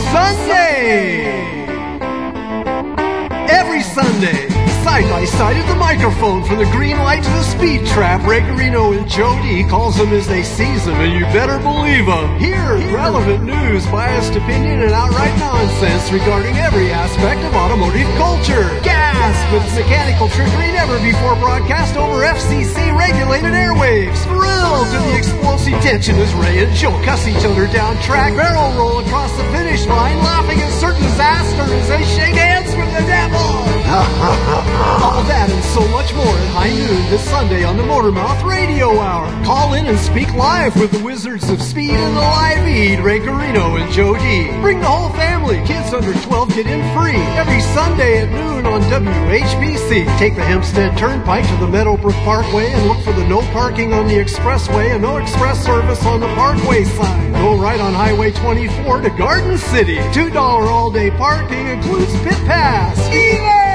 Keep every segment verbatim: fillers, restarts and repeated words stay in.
Sunday! Every Sunday, side by side at the microphone, from the green light to the speed trap, Ray Garino and Joe D calls them as they sees them, and you better believe them. Hear relevant news, biased opinion, and outright nonsense regarding every aspect of automotive culture. Gasp with mechanical trickery never before broadcast over F C C-regulated airwaves. Thrill to the explosive tension as Ray and Joe cuss each other down track, barrel roll across the finish line, laughing at certain disaster as they shake hands with the devil. All that and so much more at high noon this Sunday on the Motormouth Radio Hour. Call in and speak live with the Wizards of Speed and the Live Eat, Ray Garino and Joe D. Bring the whole family. Kids under twelve get in free every Sunday at noon on W H B C. Take the Hempstead Turnpike to the Meadowbrook Parkway and look for the no parking on the expressway and no express service on the Parkway sign. Go right on Highway twenty-four to Garden City. two dollars all-day parking includes pit pass. Ski there!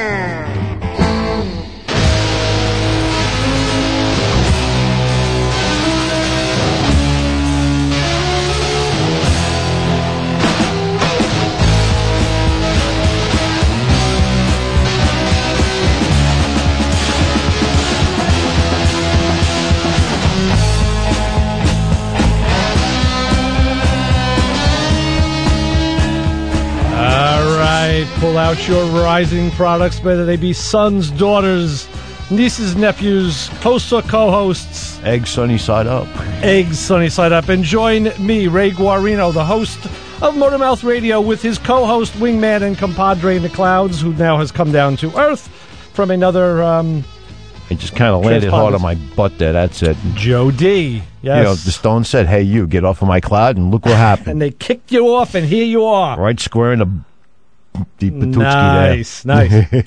Pull out your Verizon products, whether they be sons, daughters, nieces, nephews, hosts or co-hosts. Eggs sunny side up. Eggs sunny side up. And join me, Ray Guarino, the host of Motormouth Radio, with his co-host, wingman and compadre in the clouds, who now has come down to Earth from another... Um, I just kind of landed hard on my butt there. That's it. Joe D. Yes. You know, the Stones said, hey, you, get off of my cloud, and look what happened. And they kicked you off, and here you are. Right square in the... Deep nice, there.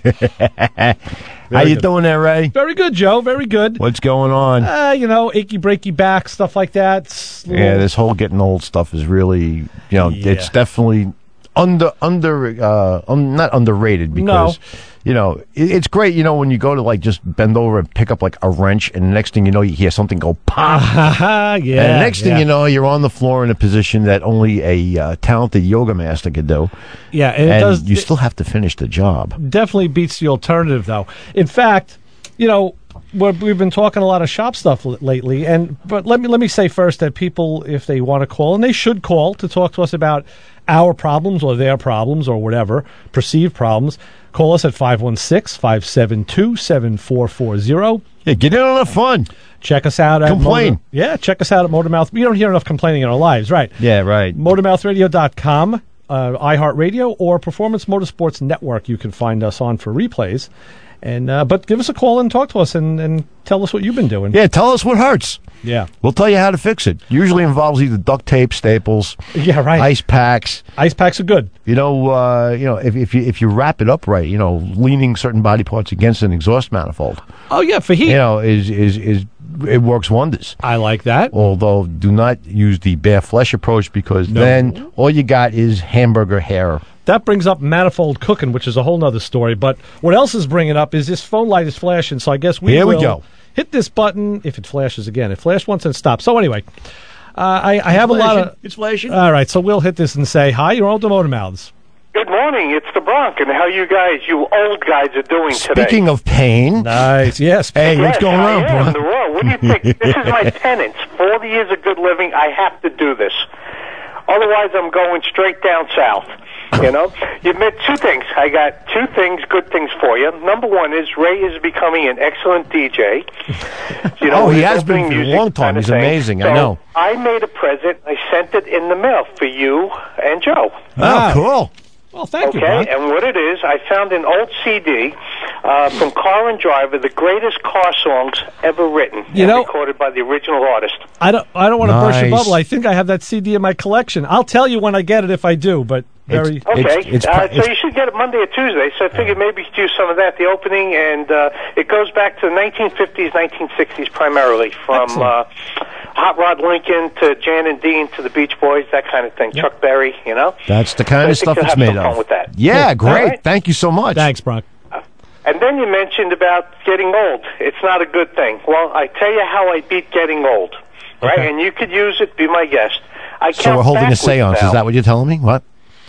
nice. How you good. doing there, Ray? Very good, Joe. Very good. What's going on? Uh, you know, achy breaky back, stuff like that. Little... Yeah, this whole getting old stuff is really, you know, yeah. it's definitely under under uh, um, not underrated because. No. You know, it, it's great, you know, when you go to, like, just bend over and pick up, like, a wrench, and the next thing you know, you hear something go pop. yeah. And the next yeah. thing you know, you're on the floor in a position that only a uh, talented yoga master could do. Yeah, and, and it does, you still have to finish the job. Definitely beats the alternative, though. In fact, you know, we're, we've been talking a lot of shop stuff l- lately, and but let me let me say first that people, if they want to call, and they should call to talk to us about our problems or their problems or whatever, perceived problems, call us at five one six, five seven two, seven four four zero. Yeah, get in on the fun. Check us out at Complain. Motor, yeah, check us out at Motormouth. We don't hear enough complaining in our lives, right? Yeah, right. motormouth radio dot com, uh, iHeartRadio, or Performance Motorsports Network. You can find us on for replays. And uh, but give us a call and talk to us and, and tell us what you've been doing. Yeah, tell us what hurts. Yeah. We'll tell you how to fix it. Usually involves either duct tape, staples, yeah, right. ice packs. Ice packs are good. You know, uh, you know, if if you if you wrap it up right, you know, leaning certain body parts against an exhaust manifold. Oh yeah, for heat. You know, is is is it works wonders. I like that. Although, do not use the bare flesh approach because No. then all you got is hamburger hair. That brings up manifold cooking, which is a whole nother story. But what else is bringing up is this phone light is flashing, so I guess we Here will we go. hit this button if it flashes again. It flashed once and stopped. So anyway, uh, I, I have a lot of... It's flashing. All right, so we'll hit this and say, hi, you're all the Motor Mouths. Good morning, it's the Bronx, and how you guys, you old guys, are doing today? Speaking of pain... Nice, yes. Hey, yes, what's going I on, am, bro? the road. What do you think? This is my penance. forty years of good living, I have to do this. Otherwise, I'm going straight down south. You know, you met two things. I got two things, good things for you. Number one is Ray is becoming an excellent D J. You know, oh, he with has been opening for a music long time. kind of He's thing. amazing. So I know. I made a present. I sent it in the mail for you and Joe. Oh, cool. Well, thank okay, you, Bron. and what it is, I found an old C D uh, from Car and Driver, the greatest car songs ever written, You and know- recorded by the original artist. I don't. I don't want to burst your Nice. bubble. I think I have that C D in my collection. I'll tell you when I get it if I do. But very. It's- Okay, it's uh, pri- so it's- you should get it Monday or Tuesday. So I figured maybe you could do some of that, the opening, and uh, it goes back to the nineteen fifties, nineteen sixties primarily, from uh, Hot Rod Lincoln to Jan and Dean to the Beach Boys, that kind of thing. Yep. Chuck Berry, you know. That's the kind I of think stuff you'll it's have made some of. fun with that. Yeah, All great. right. Thank you so much. Thanks, Bronk. And then you mentioned about getting old. It's not a good thing. Well, I tell you how I beat getting old, right? Okay. And you could use it. Be my guest. I So count we're holding a backwards seance. now. Is that what you're telling me? What?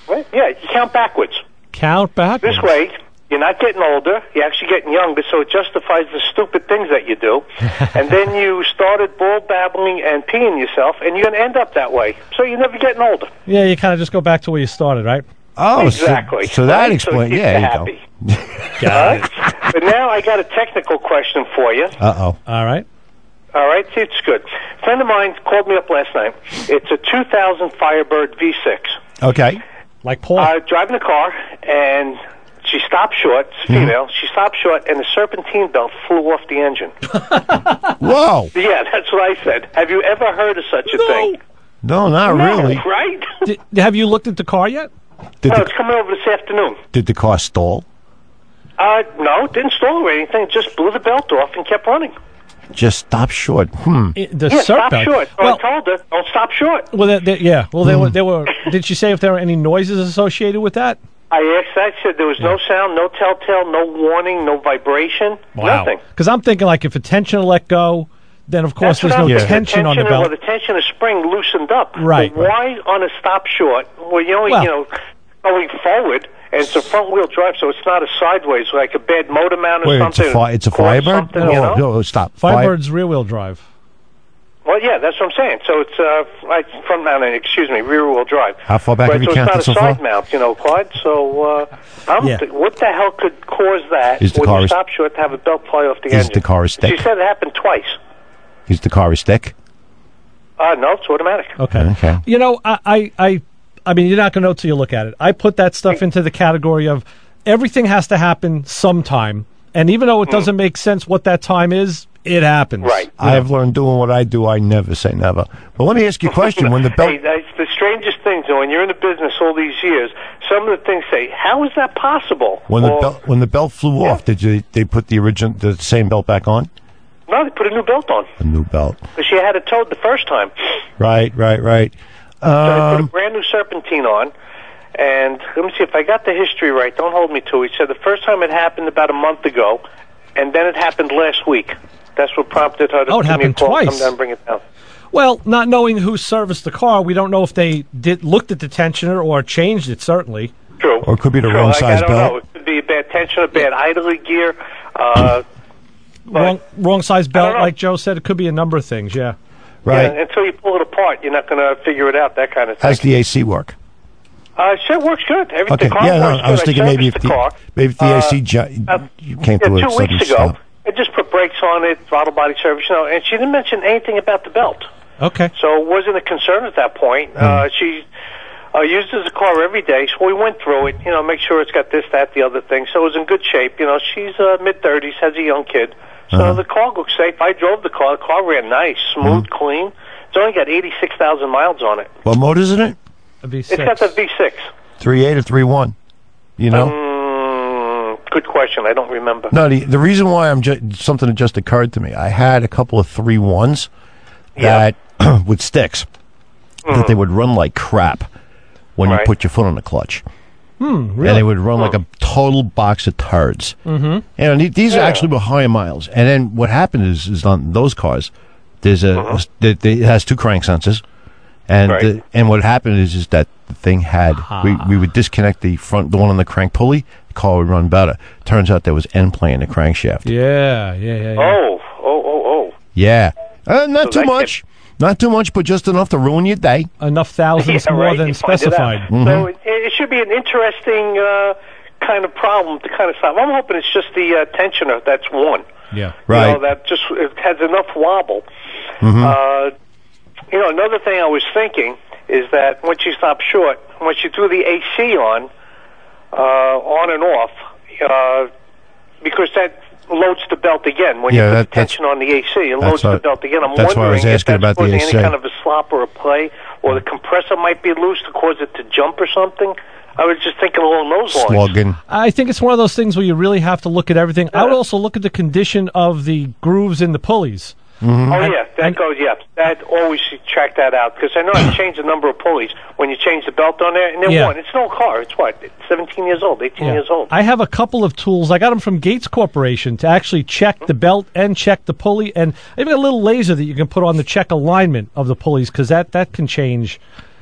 count backwards. Count backwards. This way, you're not getting older. You're actually getting younger, so it justifies the stupid things that you do. And then you started bull babbling and peeing yourself, and you're going to end up that way. So you're never getting older. Yeah, you kind of just go back to where you started, right? Oh, Exactly. So, so that Right? explains. So it Yeah, keeps there you you go. happy. Got it. Right? But now I got a technical question for you. Uh oh. All right. All right, see, it's good. A friend of mine called me up last night. It's a two thousand Firebird V six. Okay. Like Paul. Uh, driving the car, and she stopped short. It's a female. She stopped short, and the serpentine belt flew off the engine. Whoa. Yeah, that's what I said. Have you ever heard of such a No. thing? No, not No, really. right? Did, have you looked at the car yet? Did No, the, it's coming over this afternoon. did the car stall? Uh, no, it didn't stall or anything. It just blew the belt off and kept running. Just stop short. Hmm. I- the Yeah, Serp stop belt. short. So Well, I told her, don't stop short. well, they, they, yeah. Well, they were. They were. Did she say if there were any noises associated with that? I asked that. She said there was no sound, no telltale, no warning, no vibration, nothing. Because I'm thinking like if a tensioner let go, then of course That's what there's I'm no thinking. tension on the tensioner- belt. Well, the tension of spring loosened up. Right, But why on a stop short? Well, you only, Well- you know, going forward, and it's a front wheel drive, so it's not a sideways like a bad motor mount or Wait, it's something. a, fi- it's a Caught Firebird? something, No, you know? no, stop. Fi- Firebird's rear wheel drive. Well, yeah, that's what I'm saying. So it's uh, right front mount, excuse me, rear wheel drive. How far back right, have you so counted it's so not a far? side mount, you know, Clyde. So uh, I'm Yeah. th- what the hell could cause that Is the when car you is- stop short to have a belt fly off the Is engine? the car a She stick? said it happened twice. Is the car a stick? Uh, no, it's automatic. Okay. Okay. You know, I, I, I, I mean, you're not going to know till you look at it. I put that stuff into the category of everything has to happen sometime, and even though it doesn't make sense what that time is, it happens. Right. I have learned doing what I do, I never say never. But let me ask you a question. When the belt... Hey, that's the strangest things. When you're in the business all these years, some of the things say, "How is that possible?" When the Or, belt when the belt flew Yeah. off, did you they put the original the same belt back on? No, they put a new belt on A new belt. because she had it towed the first time. Right, right, right. So they put a Um, brand new serpentine on. And let me see if I got the history right. Don't hold me to it. He said the first time it happened about a month ago, and then it happened last week. That's what prompted her to Oh, it give me a happened call, twice. come down and bring it down. Well, not knowing who serviced the car, we don't know if they did looked at the tensioner or changed it. Certainly. True. Or it could be the True. wrong Like, size I don't belt. know. It could be a bad tensioner, bad idling gear. Uh, but- Wrong, wrong size I belt, don't know. like Joe said. It could be a number of things. Yeah. right. Yeah, until you pull it apart, you're not going to figure it out, that kind of thing. How's the A C work? Uh, sure, it works good. Every, Okay. the car Yeah, no, works I was good. thinking maybe if serviced the, car. maybe if the Uh, A C ju- uh, you came yeah, to a two sudden weeks ago, stop. I just put brakes on it, throttle body service, you know, and she didn't mention anything about the belt. Okay. So it wasn't a concern at that point. Hmm. Uh, she uh, uses the car every day, so we went through it, you know, make sure it's got this, that, the other thing. So it was in good shape. You know, she's uh, mid-thirties, has a young kid. So Uh-huh. the car looks safe. I drove the car. The car ran nice, smooth, clean. It's only got eighty-six thousand miles on it. What motor's in it? A V It's six. got the V six. three point eight or three point one? You know? Mm, good question. I don't remember. No, the, the reason why I'm just, something that just occurred to me, I had a couple of three ones that with sticks that they would run like crap when you Right. put your foot on the clutch. Hmm, really? And they would run like a total box of turds. Mm-hmm. And the- these Yeah. actually were higher miles. And then what happened is, is on those cars, there's a, Uh-huh. it, it has two crank sensors. And Right. the, and what happened is is that the thing had we, we would disconnect the front the one on the crank pulley, the car would run better. Turns out there was end play in the crankshaft. Yeah, yeah, yeah. yeah. Oh, oh, oh, oh. Yeah, uh, not So too that much, not too much, but just enough to ruin your day. Enough thousands Yeah, more right, than you find it out. specified. Mm-hmm. So it, it should be an interesting uh, kind of problem to kind of solve. I'm hoping it's just the uh, tensioner that's one. Yeah. Right. You know, that just it has enough wobble. Mm-hmm. Uh, you know, another thing I was thinking is that once you stop short, once you threw the A C on, uh, on and off, uh, because that loads the belt again. When Yeah, you that- put the tension on the A C, it that's loads the what- belt again. I'm that's why I was wondering if asking that's about the causing A C. any kind of a slop or a play, or the compressor might be loose to cause it to jump or something. I was just thinking along those lines. Slogging. I think it's one of those things where you really have to look at everything. I would Yeah. also look at the condition of the grooves in the pulleys. Mm-hmm. Oh yeah, that and- goes. Yeah, that always should check that out because I know I changed the number of pulleys when you change the belt on there, and they're Yeah. one. It's no car. It's what, it's seventeen years old, eighteen years old. I have a couple of tools. I got them from Gates Corporation to actually check the belt and check the pulley, and even a little laser that you can put on the check alignment of the pulleys because that, that can change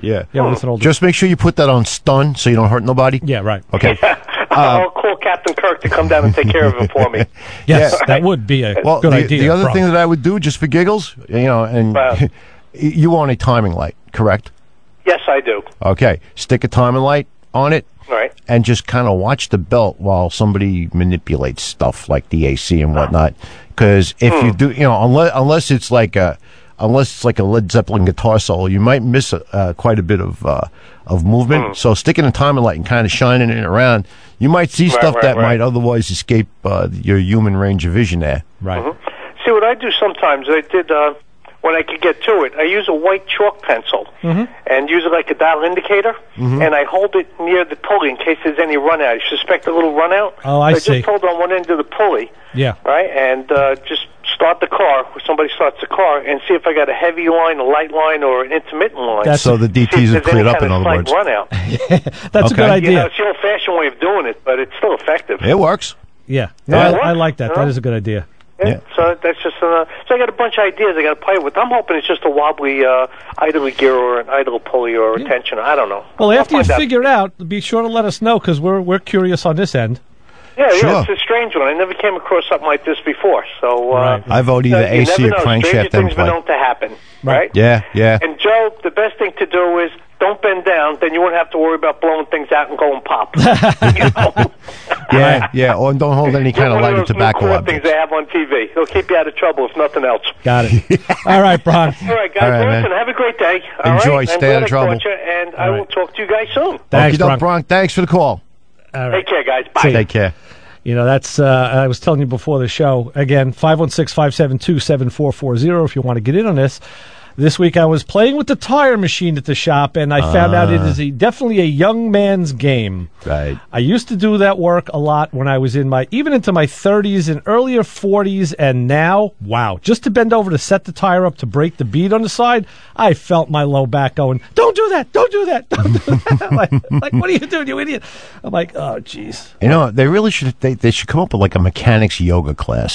Yeah. Yeah, with an older. Just make sure you put that on stun so you don't hurt nobody. Yeah, right. Okay. I'll call Captain Kirk to come down and take care of him for me. Yes, Yeah. that would be a Well, good the, idea. the other Bronk. thing that I would do, just for giggles, you know, and Wow. you want a timing light, correct? Yes, I do. Okay. Stick a timing light on it. Right. And just kind of watch the belt while somebody manipulates stuff like the A C and whatnot. Because if Hmm. you do, you know, unless unless it's like a unless it's like a Led Zeppelin guitar solo, you might miss uh, quite a bit of uh, of movement. Hmm. So sticking a timing light and kind of shining it around, you might see Right, stuff right, that right. might otherwise escape uh, your human range of vision there. Right. See, what I do sometimes, I did, uh, when I could get to it, I use a white chalk pencil and use it like a dial indicator, and I hold it near the pulley in case there's any run out. You suspect a little run out? Oh, I so see. I just hold on one end of the pulley, Yeah. right, and uh, just start the car, or somebody starts the car, and see if I got a heavy line, a light line, or an intermittent line. That's- So the See D Ts if are there's any cleared up, kind in of other slight words. run out. That's a Okay. good You idea. know, it's the old-fashioned way of doing it, but it's still effective. It works. Yeah. No, Yeah. I, I like that. Yeah. That is a good idea. Yeah. Yeah. So that's just uh, so I got a bunch of ideas I got to play with. I'm hoping it's just a wobbly uh, idler gear or an idle pulley or a tensioner. I don't know. Well, I'll after you find out. figure it out, be sure to let us know because we're we're curious on this end. Yeah, Sure. yeah, it's a strange one. I never came across something like this before. So uh, Right. I've owed you either know, you A C or never know. Stranger crankshaft things end been known play. to happen, Right. right? Yeah, yeah. And Joe, the best thing to do is don't bend down. Then you won't have to worry about blowing things out and going pop. You know? Yeah, yeah. Or don't hold any kind of One lighted those tobacco new things objects. they have on T V. It'll keep you out of trouble if nothing else. Got it. All right, Bron. All right, guys. All right, listen, man. have a great day. All Enjoy. right? Stay I'm glad out of I trouble. caught you, and I All will right. talk to you guys soon. Thanks, Okey-doke, Bron. Bronk. Thanks for the call. All right. Take care, guys. Bye. Take care. You know, that's, uh, I was telling you before the show, again, five one six, five seven two, seven four four zero if you want to get in on this. This week I was playing with the tire machine at the shop, and I found out it is a, definitely a young man's game. Right. I used to do that work a lot when I was in my, even into my thirties and earlier forties, and now, wow, just to bend over to set the tire up to break the bead on the side, I felt my low back going, don't do that, don't do that, don't do that. I'm like, like, what are you doing, you idiot? I'm like, oh, jeez. You know, they really should. They, they should come up with like a mechanics yoga class.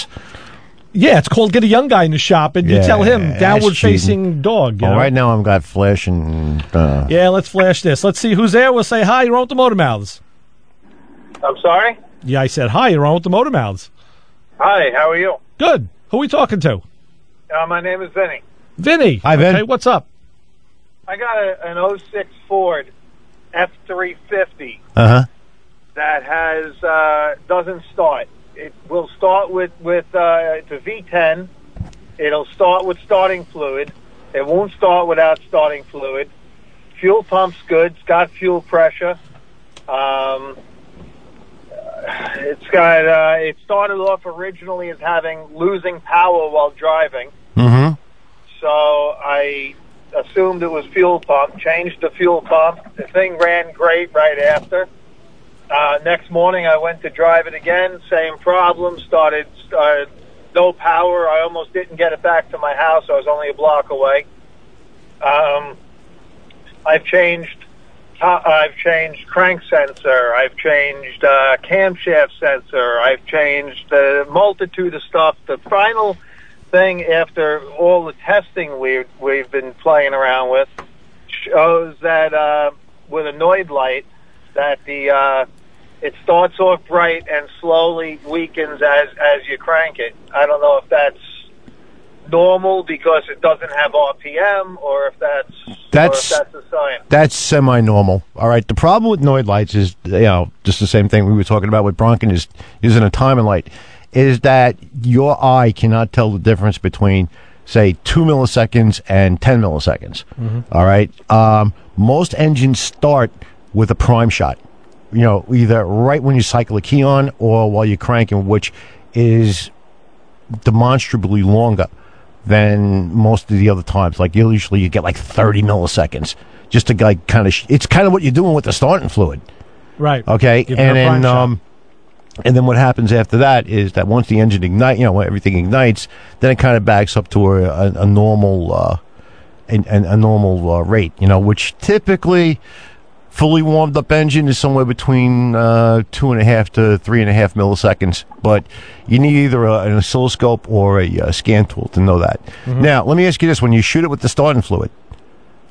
Yeah, it's called Get a Young Guy in the Shop, and you Yeah, tell him that's downward-facing dog. You Well, know? right now I've got flash and. Uh, Yeah, let's flash this. Let's see who's there. We'll say hi. You're on with the Motor Mouths. I'm sorry? Yeah, I said hi. You're on with the Motor Mouths. Hi, how are you? Good. Who are we talking to? Uh, my name is Vinny. Vinny. Hi, Vin. Okay, what's up? I got a, an oh six Ford F three fifty uh huh. that has uh, doesn't start. It will start with, with uh, it's a V ten. It'll start with starting fluid. It won't start without starting fluid. Fuel pump's good. It's got fuel pressure. Um, it's got. Uh, it started off originally as having losing power while driving. Mm-hmm. So I assumed it was fuel pump. Changed the fuel pump. The thing ran great right after. Uh, next morning I went to drive it again. Same problem. Started. Started no power. I almost didn't get it back to my house. I was only a block away. Um, I've changed. Uh, I've changed crank sensor. I've changed uh, camshaft sensor. I've changed a multitude of stuff. The final thing, after all the testing we've we've been playing around with, shows that uh, with a Noid light that the uh, it starts off bright and slowly weakens as as you crank it. I don't know if that's normal because it doesn't have R P M, or if that's That's- or if that's a sign. That's semi-normal. All right. The problem with Noid lights is, you know, just the same thing we were talking about with Bronkin is using a timing light, is that your eye cannot tell the difference between, say, two milliseconds and ten milliseconds. All right. Um, most engines start with a prime shot. You know, either right when you cycle a key on or while you're cranking, which is demonstrably longer than most of the other times. Like you'll usually you get like thirty milliseconds just to like kind of. Sh- it's kind of what you're doing with the starting fluid. Right. Okay, Give it a and prime then shot. um, and then what happens after that is that once the engine ignite, you know, when everything ignites, then it kind of backs up to a, a, a normal, uh, a, a a normal uh, rate. You know, which typically fully warmed up engine is somewhere between uh, two and a half to three and a half milliseconds. But you need either a, an oscilloscope or a, uh scan tool to know that. Now, let me ask you this: when you shoot it with the starting fluid,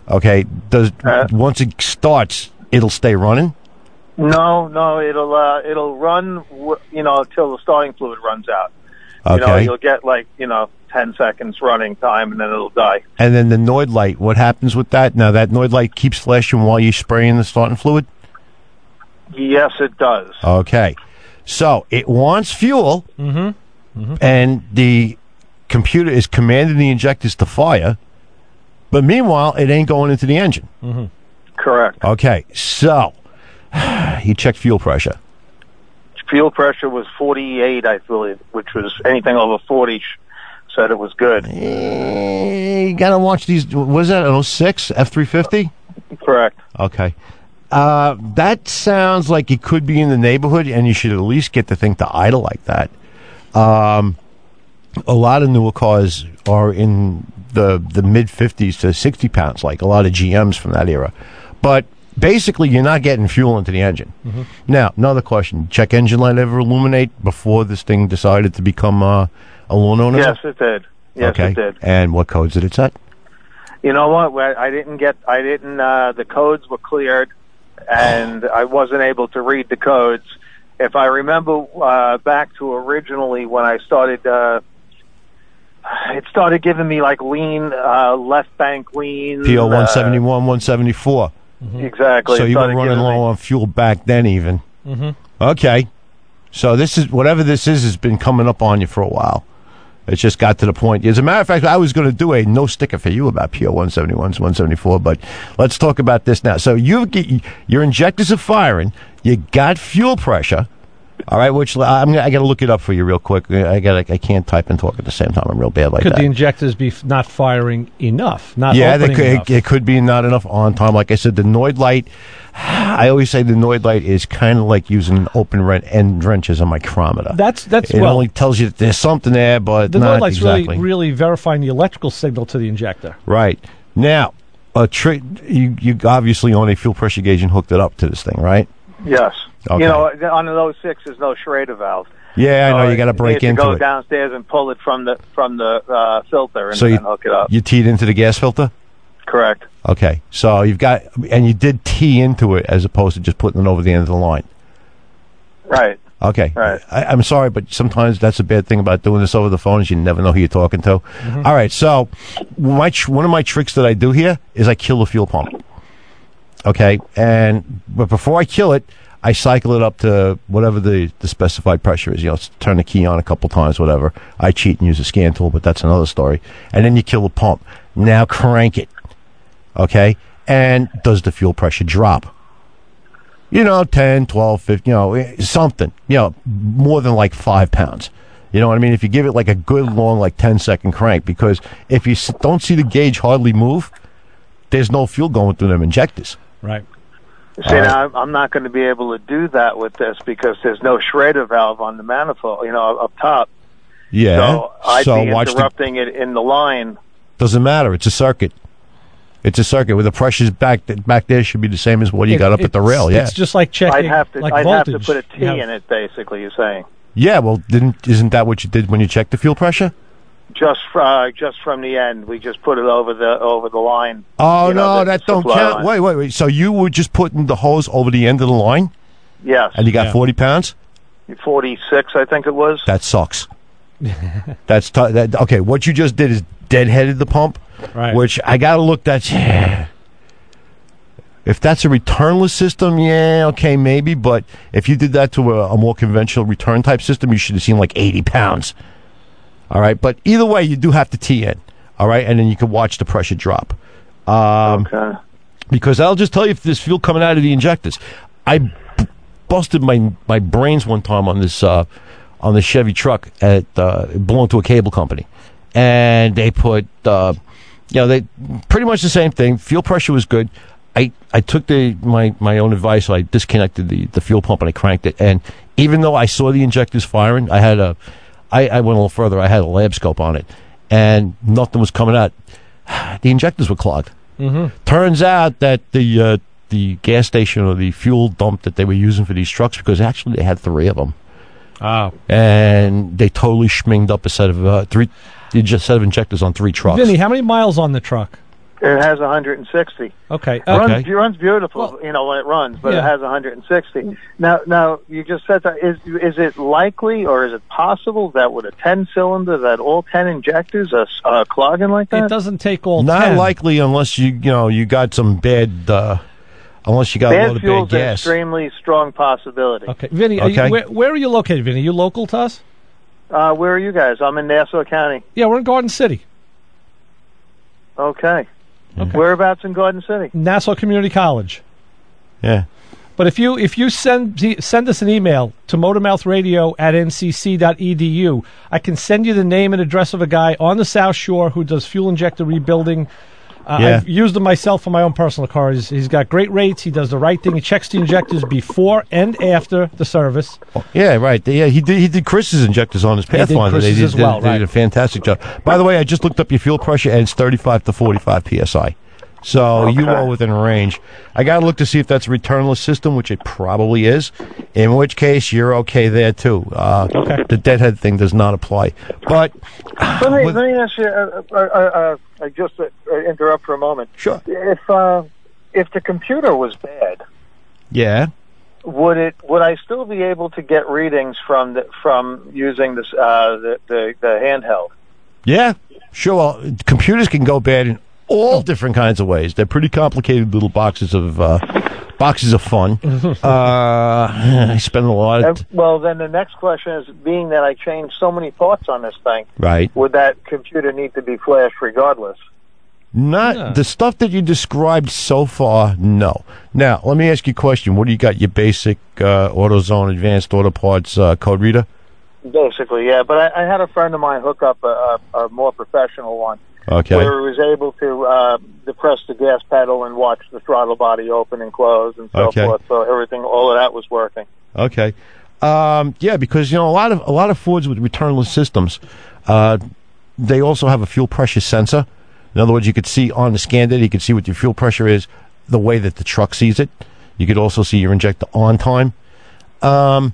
Okay, does Uh, once it starts, it'll stay running? No, no, it'll uh, it'll run, w- you know, until the starting fluid runs out. You know, Okay. you'll get like, you know, ten seconds running time, and then it'll die. And then the Noid light, what happens with that? Now, that Noid light keeps flashing while you're spraying the starting fluid? Yes, it does. Okay. So, it wants fuel, Mm-hmm. Mm-hmm. and the computer is commanding the injectors to fire, but meanwhile, it ain't going into the engine. Mm-hmm. Correct. Okay, so, you check fuel pressure. Fuel pressure was forty-eight, I believe, which was anything over forty sh- said it was good. Eh, you gotta watch these. Was that an oh six F three fifty? Correct. Okay. Uh, that sounds like it could be in the neighborhood, and you should at least get the thing to idle like that. Um, a lot of newer cars are in the the mid fifties to sixty pounds, like a lot of G Ms from that era. But basically, you're not getting fuel into the engine. Mm-hmm. Now, another question: check engine light ever illuminate before this thing decided to become uh, a lawn owner? Yes, it did. Yes, okay. it did. And what codes did it set? You know what? Well, I didn't get. I didn't. Uh, the codes were cleared, and I wasn't able to read the codes. If I remember uh, back to originally when I started, uh, it started giving me like lean, uh, left bank lean. P O one uh, seventy-one, one seventy-four. Exactly. So It you were started running giving low me- on fuel back then, even. Mm-hmm. Okay. So this is whatever this is has been coming up on you for a while. It just got to the point. As a matter of fact, I was going to do a no sticker for you about P O one seventy-one, one seventy-four, but let's talk about this now. So you get your injectors are firing. You got fuel pressure. All right, which I'm I got to look it up for you real quick. I got I can't type and talk at the same time. I'm real bad like Could that. the injectors be f- not firing enough? Not Yeah, they opening could, enough? it, it could be not enough on time. Like I said, the Noid light, I always say the Noid light is kind of like using an open ren- end wrench as a micrometer. That's that's it well. only tells you that there's something there, but the not Noid light's exactly. really really verifying the electrical signal to the injector. Right. Now, a tri- you, you obviously own a fuel pressure gauge and hooked it up to this thing, right? Yes. Okay. You know, on an oh six, there's no Schrader valve. Yeah, I know. So you got to break you have into to go it. downstairs and pull it from the from the uh, filter and So you, then hook it up. you teed into the gas filter? Correct. Okay. So you've got, and you did tee into it as opposed to just putting it over the end of the line. Right. Okay. Right. I, I'm sorry, but sometimes that's a bad thing about doing this over the phone is you never know who you're talking to. Mm-hmm. All right. So my tr- one of my tricks that I do here is I kill the fuel pump. Okay. And but before I kill it, I cycle it up to whatever the, the specified pressure is. You know, s- turn the key on a couple times, whatever. I cheat and use a scan tool, but that's another story. And then you kill the pump. Now crank it. Okay. And does the fuel pressure drop? You know, ten, twelve, fifteen, you know, eh, something, you know, more than like five pounds. You know what I mean? If you give it like a good long, like ten second crank, because if you s- don't see the gauge hardly move, there's no fuel going through them injectors. Right. See, now I'm- I'm not going to be able to do that with this because there's no Schrader valve on the manifold, you know, up top. Yeah. So I'd so be watch the, interrupting it in the line. doesn't matter. It's a circuit. It's a circuit where the pressure's back back there should be the same as what you It- got up at the it's- rail. Yeah. It's just like checking. I'd have to like I'd voltage. have to put a T You have- in it, basically. You're saying Yeah. Well, didn't isn't that what you did when you checked the fuel pressure? just uh, just from the end, we just put it over the over the line. Oh You know, no, the that don't supply count. line. Wait, wait, wait. So you were just putting the hose over the end of the line, Yes, and you got Yeah. forty pounds? forty-six, I think it was. That sucks. That's t- that. Okay, what you just did is deadheaded the pump, Right. which I got to look. That's if that's a returnless system, yeah, okay, maybe. But if you did that to a, a more conventional return type system, you should have seen like eighty pounds. All right, but either way, you do have to tee in. All right, and then you can watch the pressure drop. Um, Okay. because I'll just tell you if there's fuel coming out of the injectors. I b- busted my my brains one time on this uh, on the Chevy truck at uh, it belonged to a cable company, and they put uh, you know they pretty much the same thing. Fuel pressure was good. I, I took the my, my own advice. I disconnected the, the fuel pump and I cranked it. And even though I saw the injectors firing, I had a I, I went a little further. I had a lab scope on it, and nothing was coming out. The injectors were clogged. Mm-hmm. Turns out that the uh, the gas station or the fuel dump that they were using for these trucks, because actually they had three of them, Oh. and they totally schminged up a set of uh, three, just set of injectors on three trucks. Vinny, how many miles on the truck? It has one hundred sixty. Okay. It Uh, runs, Okay. it runs beautiful, Well, you know, when it runs, but yeah. it has one hundred sixty. Now, now you just said that. Is is it likely or is it possible that with a ten cylinder, that all ten injectors are uh, clogging like that? It doesn't take all Not ten. likely unless you you know you got some bad uh, unless you got a Bad lot of fuel's bad an gas. extremely strong possibility. Okay, Vinny. Are you- Okay. where, where are you located, Vinny? Are you local to us? Uh, where are you guys? I'm in Nassau County. Yeah, we're in Garden City, Okay. Okay. Whereabouts in Garden City? Nassau Community College. Yeah. But if you if you send send us an email to motormouthradio at n c c dot e d u, I can send you the name and address of a guy on the South Shore who does fuel injector rebuilding. Uh, Yeah. I've used him myself for my own personal car. He's, he's got great rates. He does the right thing. He checks the injectors before and after the service. Yeah, right. Yeah, he did. He did Chris's injectors on his did Pathfinder. Chris's They did, as well, they did right. a fantastic job. By the way, I just looked up your fuel pressure, and it's thirty-five to forty-five psi. So you Okay. are within range. I got to look to see if that's a returnless system, which it probably is. In which case, you're okay there too. Uh, Okay. The deadhead thing does not apply. But Let me, with- let me ask you, uh, uh, uh, uh, I just uh, interrupt for a moment. Sure. If uh, if the computer was bad, yeah. would it would I still be able to get readings from the, from using this uh, the, the the handheld? Yeah, sure. Well, computers can go bad in all different kinds of ways. They're pretty complicated little boxes of uh, boxes of fun. uh, I spend a lot of Uh, well, then the next question is: being that I changed so many parts on this thing, right. would that computer need to be flashed regardless? Not Yeah. the stuff that you described so far. No. Now, let me ask you a question. What do you got? Your basic uh, AutoZone Advanced Auto Parts uh, code reader? Basically, yeah. But I, I had a friend of mine hook up a, a, a more professional one. Okay. Where he was able to uh, depress the gas pedal and watch the throttle body open and close and so Okay. forth. So everything, all of that was working. Okay. Um, yeah, because you know a lot of a lot of Fords with returnless systems, uh, they also have a fuel pressure sensor. In other words, you could see on the scan data, you could see what your fuel pressure is, the way that the truck sees it. You could also see your injector on time. Um,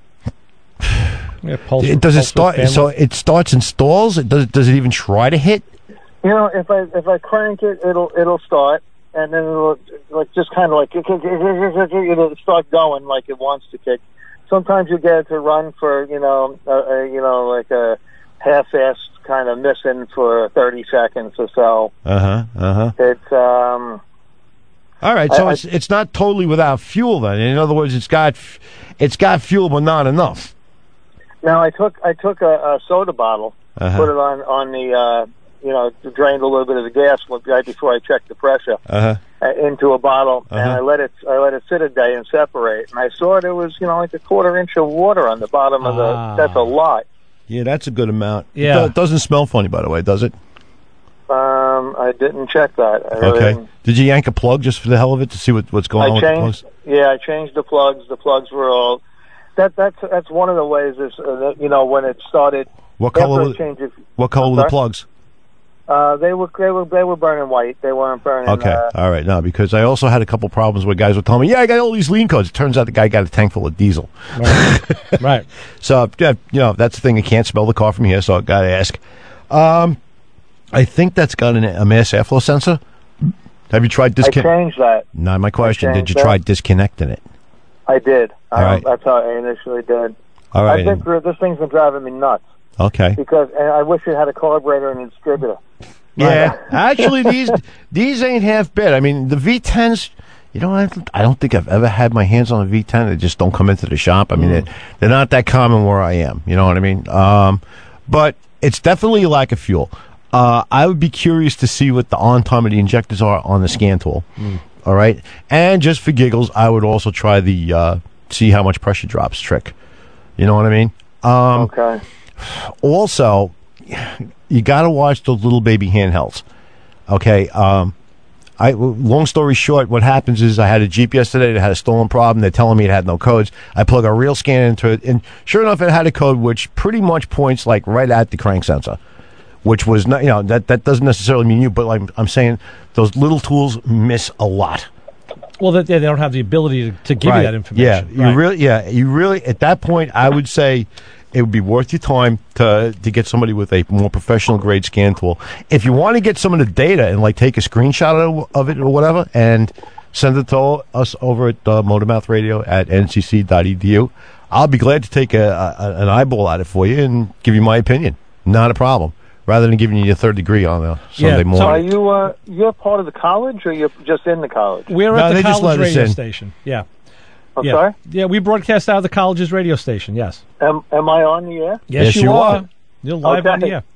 Yeah, pulse, it, does it pulse start? width, So bandwidth. it starts and stalls. It does. Does it even try to hit? You know, if I if I crank it, it'll it'll start, and then it'll like just kind of like it'll start going like it wants to kick. Sometimes you get it to run for you know uh, uh, you know like a half-assed kind of missing for thirty seconds or so. Uh huh. Uh huh. It's um. All right, so I- I- it's it's not totally without fuel then. In other words, it's got f- it's got fuel, but not enough. Now I took I took a, a soda bottle, Uh-huh. put it on on the uh, you know drained a little bit of the gas right before I checked the pressure Uh huh. uh, into a bottle, and Uh-huh. I let it I let it sit a day and separate. And I saw there was you know like a quarter inch of water on the bottom of the. Ah. That's a lot. Yeah, that's a good amount. Yeah. It do- it doesn't smell funny, by the way, does it? Um, I didn't check that. I really Okay. didn't. Did you yank a plug just for the hell of it to see what, what's going on I with the changed. plugs? Yeah, I changed the plugs. The plugs were all. That that's that's one of the ways is uh, that, you know when it started. What after color? I were- changed it, What color I'm were the sorry? plugs? Uh, they were they were they were burning white. They weren't burning. Okay, Uh, all right. No, because I also had a couple problems where guys were telling me, "Yeah, I got all these lean codes." It turns out the guy got a tank full of diesel. Right. right. So, yeah, you know, that's the thing. I can't smell the car from here, so I got to ask. Um, I think that's got an, a mass airflow sensor. Have you tried I disconnecting? changed that. Not my question. Did you changed try that. disconnecting it? I did. All Um, right. That's how I initially did. All right. I've been through this thing's been driving me nuts Okay. because and I wish it had a carburetor and a distributor. Yeah, actually, these these ain't half bad. I mean, the V tens. You know, I, I don't think I've ever had my hands on a V ten. They just don't come into the shop. I mean, they're, they're not that common where I am. You know what I mean? Um, but it's definitely a lack of fuel. Uh, I would be curious to see what the on time of the injectors are on the scan tool. All right, and just for giggles, I would also try the uh, see how much pressure drops trick. You know what I mean? Um, Okay. also, you got to watch those little baby handhelds. Okay. Um, I long story short, what happens is I had a Jeep yesterday that had a stolen problem. They're telling me it had no codes. I plug a real scanner into it, and sure enough, it had a code which pretty much points like right at the crank sensor, which was not, you know, that that doesn't necessarily mean you, but like I'm saying, those little tools miss a lot. Well, they, they don't have the ability to, to give Right. you that information. Yeah, you Right. really, yeah, you really. At that point, I would say, it would be worth your time to to get somebody with a more professional grade scan tool. If you want to get some of the data and like take a screenshot of, of it or whatever and send it to us over at uh, Motormouth Radio at n c c dot e d u, I'll be glad to take a, a, an eyeball at it for you and give you my opinion. Not a problem. Rather than giving you your third degree on a Sunday Yeah, morning. so Are you uh, you're part of the college, or you're just in the college? We're No, at the they just college let us radio in. station. Yeah. I'm yeah. sorry. Yeah, we broadcast out of the college's radio station, yes. Am, am I on the air? Yes, Yes, you, you are. are. You're live Okay. on the air.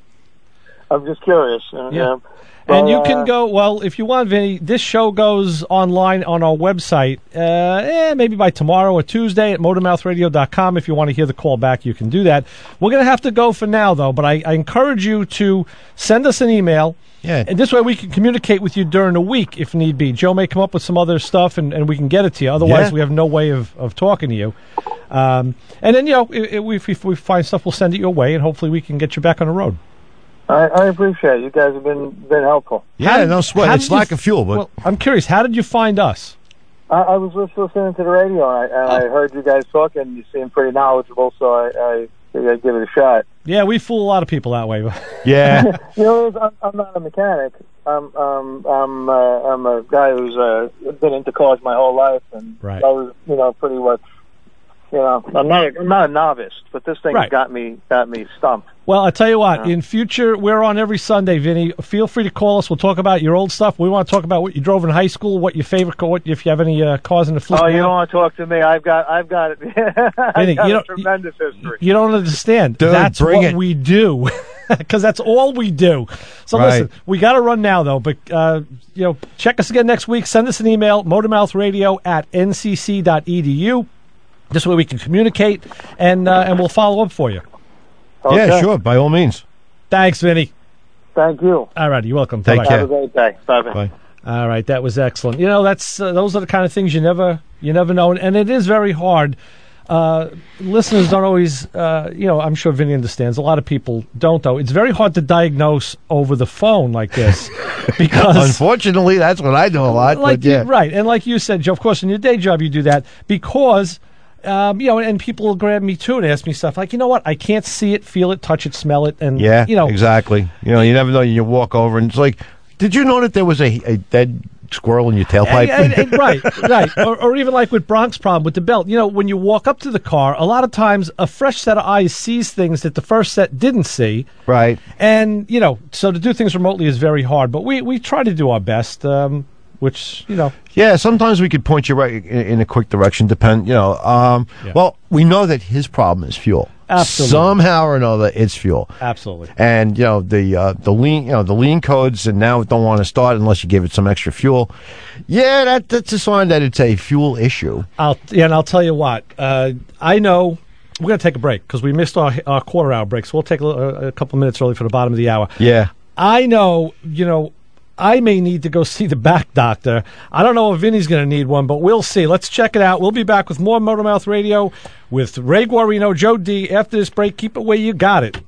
I'm just curious. Uh, Yeah. uh, And but, you uh, can go, well, if you want, Vinny, this show goes online on our website, uh, eh, maybe by tomorrow or Tuesday at motormouth radio dot com. If you want to hear the call back, you can do that. We're going to have to go for now, though, but I, I encourage you to send us an email. Yeah. And this way we can communicate with you during the week if need be. Joe may come up with some other stuff and, and we can get it to you. Otherwise, Yeah. we have no way of, of talking to you. Um, and then, you know, if, if, if we find stuff, we'll send it your way, and hopefully we can get you back on the road. I, I appreciate it. You guys have been been helpful. Yeah, How did- no how sweat. did It's you lack f- of fuel, but Well, I'm curious, how did you find us? I, I was just listening to the radio, and, I, and I heard you guys talking. You seem pretty knowledgeable, so I, I figured I'd give it a shot. Yeah, we fool a lot of people that way. yeah. You know, I'm, I'm not a mechanic. I'm um, I'm uh, I'm a guy who's uh, been into cars my whole life, and Right. I was, you know, pretty much, you know, I'm not a, I'm not a novice, but this thing Right. got me got me stumped. Well, I tell you what, in future, we're on every Sunday, Vinny. Feel free to call us. We'll talk about your old stuff. We want to talk about what you drove in high school, what your favorite car, what, if you have any uh, cars in the fleet. Oh, you don't want to talk to me? I've got I've got it. I've Vinny, got you a don't- tremendous history. You don't understand. Dude, That's bring what it. we do. Because that's all we do. So Right. listen, we got to run now, though. But, uh, you know, check us again next week. Send us an email, motormouthradio at n c c dot e d u. This way we can communicate, and uh, and we'll follow up for you. Yeah, Okay. sure. By all means. Thanks, Vinny. Thank you. All right, you're welcome. Take Bye-bye. care. Have a great day. Bye bye. Bye. All right, that was excellent. You know, that's uh, those are the kind of things you never you never know, and it is very hard. Uh, listeners don't always, uh, you know, I'm sure Vinny understands. A lot of people don't, though. It's very hard to diagnose over the phone like this because, Unfortunately, that's what I do a lot. like but yeah. you, right, and like you said, Joe, of course, in your day job you do that because. Um, you know, and people will grab me too and ask me stuff like, you know what, I can't see it, feel it, touch it, smell it, and Yeah, you know, exactly. You know, you never know. You walk over and it's like, did you know that there was a, a dead squirrel in your tailpipe? And- and- and- right, right. Or, or even like with Bronx problem with the belt. You know, when you walk up to the car, a lot of times a fresh set of eyes sees things that the first set didn't see. Right. And, you know, so to do things remotely is very hard. But we, we try to do our best, um, which, you know. Yeah, sometimes we could point you right in, in a quick direction. Depend, you know. Um, Yeah. Well, we know that his problem is fuel. Absolutely. Somehow or another, it's fuel. Absolutely. And you know the uh, the lean, you know the lean codes, and now don't want to start unless you give it some extra fuel. Yeah, that that's a sign that it's a fuel issue. I'll, yeah, and I'll tell you what, uh, I know we're going to take a break because we missed our, our quarter hour break. So we'll take a, a couple minutes early for the bottom of the hour. Yeah. I know, you know, I may need to go see the back doctor. I don't know if Vinny's going to need one, but we'll see. Let's check it out. We'll be back with more Motormouth Radio with Ray Guarino, Joe D. After this break, keep it where you got it.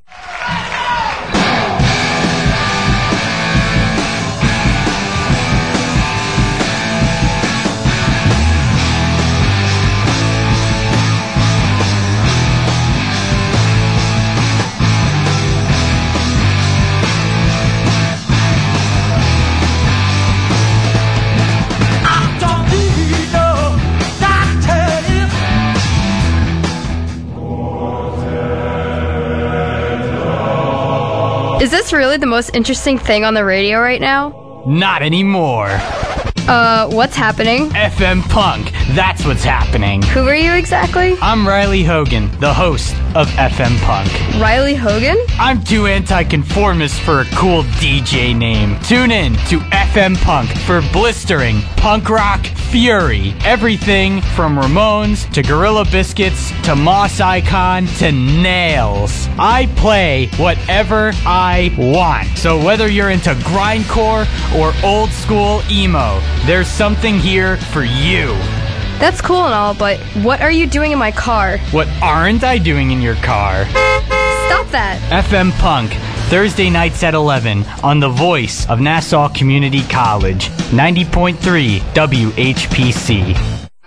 Is this really the most interesting thing on the radio right now? Not anymore. Uh, what's happening? F M Punk, that's what's happening. Who are you exactly? I'm Riley Hogan, the host of F M Punk. Riley Hogan? I'm too anti-conformist for a cool D J name. Tune in to F M Punk for blistering punk rock fury. Everything from Ramones to Gorilla Biscuits to Moss Icon to Nails. I play whatever I want. So whether you're into grindcore or old school emo, there's something here for you. That's cool and all, but what are you doing in my car? What aren't I doing in your car? Stop that! F M Punk, Thursday nights at eleven on the voice of Nassau Community College, ninety point three W H P C.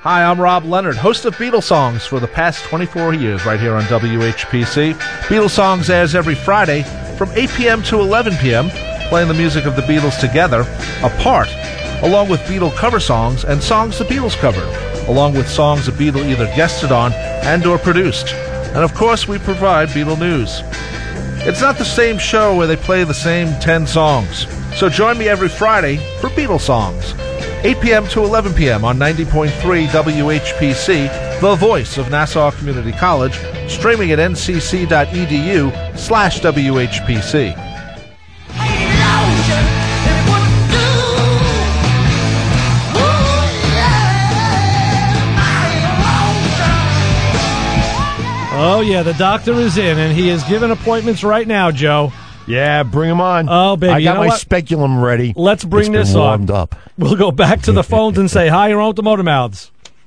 Hi, I'm Rob Leonard, host of Beatles Songs for the past twenty-four years right here on W H P C. Beatles Songs airs every Friday from eight p.m. to eleven p.m., playing the music of the Beatles together, apart, along with Beatle cover songs and songs the Beatles covered, along with songs the Beatle either guested on and or produced. And of course, we provide Beatle news. It's not the same show where they play the same ten songs. So join me every Friday for Beatle Songs, eight p.m. to eleven p.m. on ninety point three W H P C, the voice of Nassau Community College, streaming at ncc.edu slash WHPC. Oh, yeah, the doctor is in, and he is giving appointments right now, Joe. Yeah, bring him on. Oh, baby. I you got know my what? speculum ready. Let's bring It's this been on. warmed up. We'll go back to the phones and say hi, your own to Motor Mouths.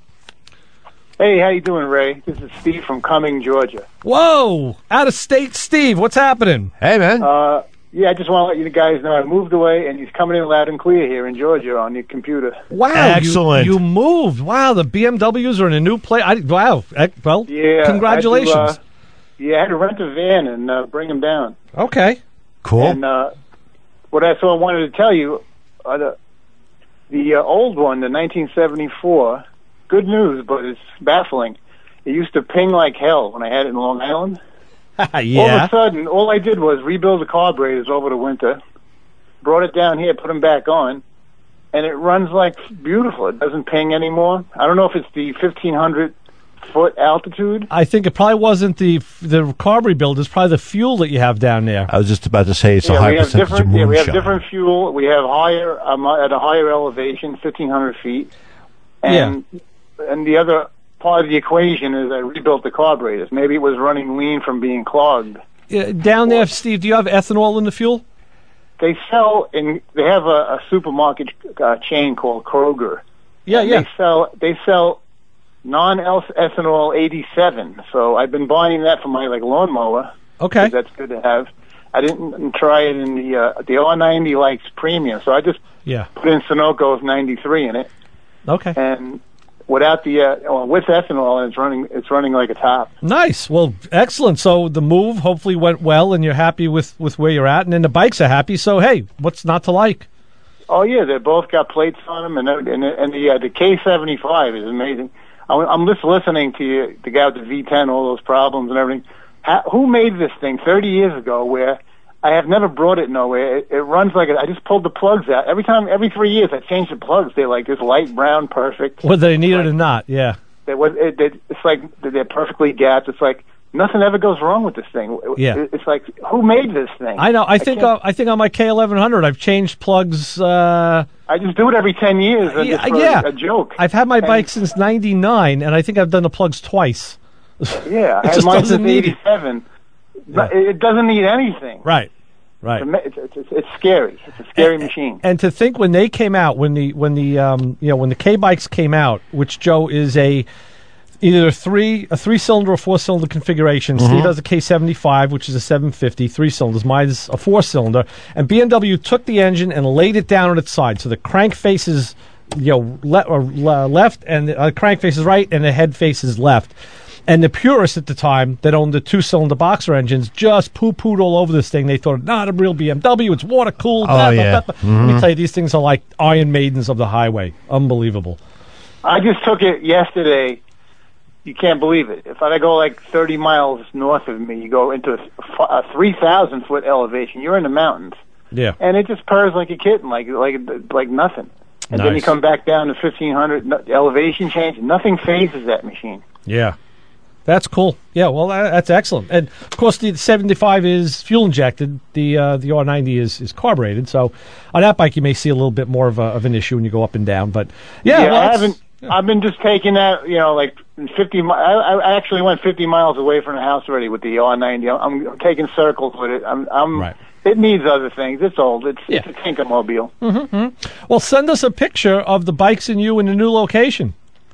Hey, how you doing, Ray? This is Steve from Cumming, Georgia. Whoa! Out of state, Steve. What's happening? Hey, man. Uh, yeah, I just want to let you guys know I moved away, and he's coming in loud and clear here in Georgia on your computer. Wow! Excellent. You, you moved. Wow, the B M Ws are in a new place. I, wow. Eh, Well, Yeah. congratulations. I had to, uh, yeah, I had to rent a van and uh, bring him down. Okay. Cool. And uh, what I so I wanted to tell you, uh, the the uh, old one, the nineteen seventy-four. Good news, but it's baffling. It used to ping like hell when I had it in Long Island. yeah. All of a sudden, all I did was rebuild the carburetors over the winter, brought it down here, put them back on, and it runs like beautiful. It doesn't ping anymore. I don't know if it's the fifteen hundred foot altitude. I think it probably wasn't the the carb rebuild. It's probably the fuel that you have down there. I was just about to say it's yeah, a high we have percentage of different. Yeah, we have moonshine. different fuel. We have higher um, at a higher elevation, fifteen hundred feet, and and the other part of the equation is I rebuilt the carburetors. Maybe it was running lean from being clogged. Uh, down there, Steve, do you have ethanol in the fuel? They sell in. They have a, a supermarket uh, chain called Kroger. Yeah, and yeah. They sell. They sell non-ethanol eighty-seven. So I've been buying that for my like lawnmower. Okay. 'Cause that's good to have. I didn't try it in the uh, the R ninety likes premium, so I just Yeah. put in Sunoco's ninety-three in it, Okay. and without the uh, well, with ethanol, and it's running it's running like a top. Nice. Well, excellent. So the move hopefully went well, and you're happy with, with where you're at, and then the bikes are happy. So, hey, what's not to like? Oh yeah, they both got plates on them, and and and the uh, the K seventy-five is amazing. I'm, I'm just listening to you, the guy with the V ten, all those problems and everything. How, who made this thing thirty years ago? Where I have never brought it nowhere. It, it runs like a, I just pulled the plugs out every time. Every three years, I change the plugs. They're like this light brown, perfect. Whether they need it or not, yeah. They, it, it, it's like they're perfectly gapped. It's like nothing ever goes wrong with this thing. Yeah. It, it's like who made this thing? I know. I think can't- uh, I think on my K eleven hundred, I've changed plugs. Uh, I just do it every ten years. And yeah, it's for yeah. a joke. I've had my And- bike since ninety-nine, and I think I've done the plugs twice. Yeah, It I had just mine doesn't since need it. eighty-seven. But it it doesn't need anything. Right. Right. It's, it's, it's, it's scary. It's a scary machine. And to think when they came out, when the when the um, you know when the K bikes came out, which Joe is a either a three a three cylinder or four cylinder configuration. Mm-hmm. Steve has a K seventy-five, which is a seven fifty, three cylinders. Mine's a four cylinder. And B M W took the engine and laid it down on its side, so the crank faces you know le- or, le- left, and the uh, crank faces right, and the head faces left. And the purists at the time that owned the two-cylinder boxer engines just poo-pooed all over this thing. They thought, not a real B M W. It's water-cooled. Oh, blah, blah, yeah. blah, blah. Let me tell you, these things are like Iron Maidens of the highway. Unbelievable. I just took it yesterday. You can't believe it. If I go like thirty miles north of me, you go into a, a three thousand foot elevation. You're in the mountains, Yeah. and it just purrs like a kitten, like like like nothing. And then you Nice. come back down to fifteen hundred no, elevation change. Nothing phases that machine. Yeah. That's cool. Yeah, well, that, that's excellent. And, of course, the seventy-five is fuel-injected. The uh, the R ninety is, is carbureted. So on that bike, you may see a little bit more of, a, of an issue when you go up and down. But, yeah. Yeah, well, I that's- haven't. I've been just taking that, you know, like fifty. mi- I, I actually went fifty miles away from the house already with the R ninety. I'm, I'm taking circles with it. I'm. I'm Right. It needs other things. It's old. It's, Yeah. it's a Tinkermobile. Well, send us a picture of the bikes and you in the new location.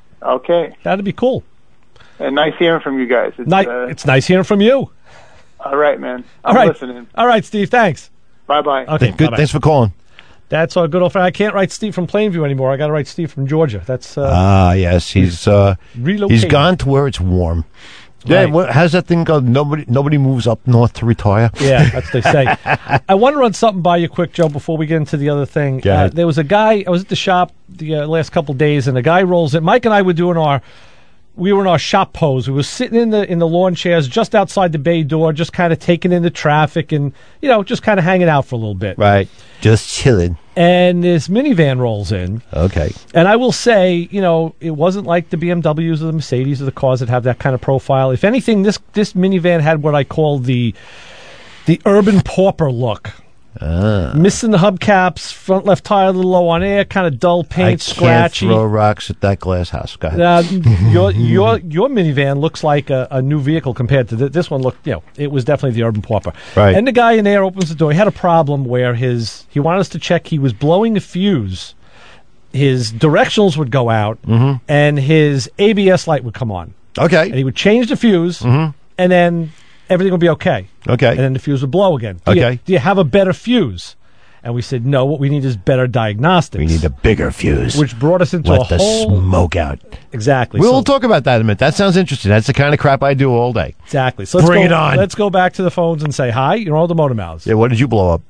Okay. That'd be cool. And nice hearing from you guys. It's, Ni- uh, it's nice hearing from you. all right, man. All I'm right. listening. All right, Steve. Thanks. Bye bye. Okay. Good. bye-bye. Thanks for calling. That's our good old friend. I can't write Steve from Plainview anymore. I got to write Steve from Georgia. That's uh, Ah, yes. He's uh, relocated. he's gone to where it's warm. Yeah, Right. what, how's that thing go? Nobody nobody moves up north to retire. Yeah, that's what they say. I want to run something by you quick, Joe, before we get into the other thing. Go Uh, ahead. there was a guy, I was at the shop the uh, last couple of days, and a guy rolls in. Mike and I were doing our, we were in our shop pose. We were sitting in the in the lawn chairs just outside the bay door, just kind of taking in the traffic and, you know, just kind of hanging out for a little bit. Right. Just chilling. And this minivan rolls in. Okay. And I will say, you know, it wasn't like the B M Ws or the Mercedes or the cars that have that kind of profile. If anything, this this minivan had what I call the the urban pauper look. Ah. Missing the hubcaps, front left tire a little low on air, kind of dull paint, I can't scratchy. throw rocks at that glass house. Go ahead. Uh, your your your minivan looks like a, a new vehicle compared to th- this one. Looked, you know, it was definitely the urban pauper. Right. And the guy in there opens the door. He had a problem where his he wanted us to check. He was blowing a fuse. His directionals would go out, Mm-hmm. and his A B S light would come on. Okay. And he would change the fuse, Mm-hmm. and then everything would be okay. Okay. And then the fuse would blow again. Do you- Okay. do you have a better fuse? And we said, no, what we need is better diagnostics. We need a bigger fuse. Which brought us into Let a the whole... smoke out. Exactly. We'll So- talk about that in a minute. That sounds interesting. That's the kind of crap I do all day. Exactly. So let's Bring go, it on. Let's go back to the phones and say hi. You're all the motor mouths. Yeah, what did you blow up?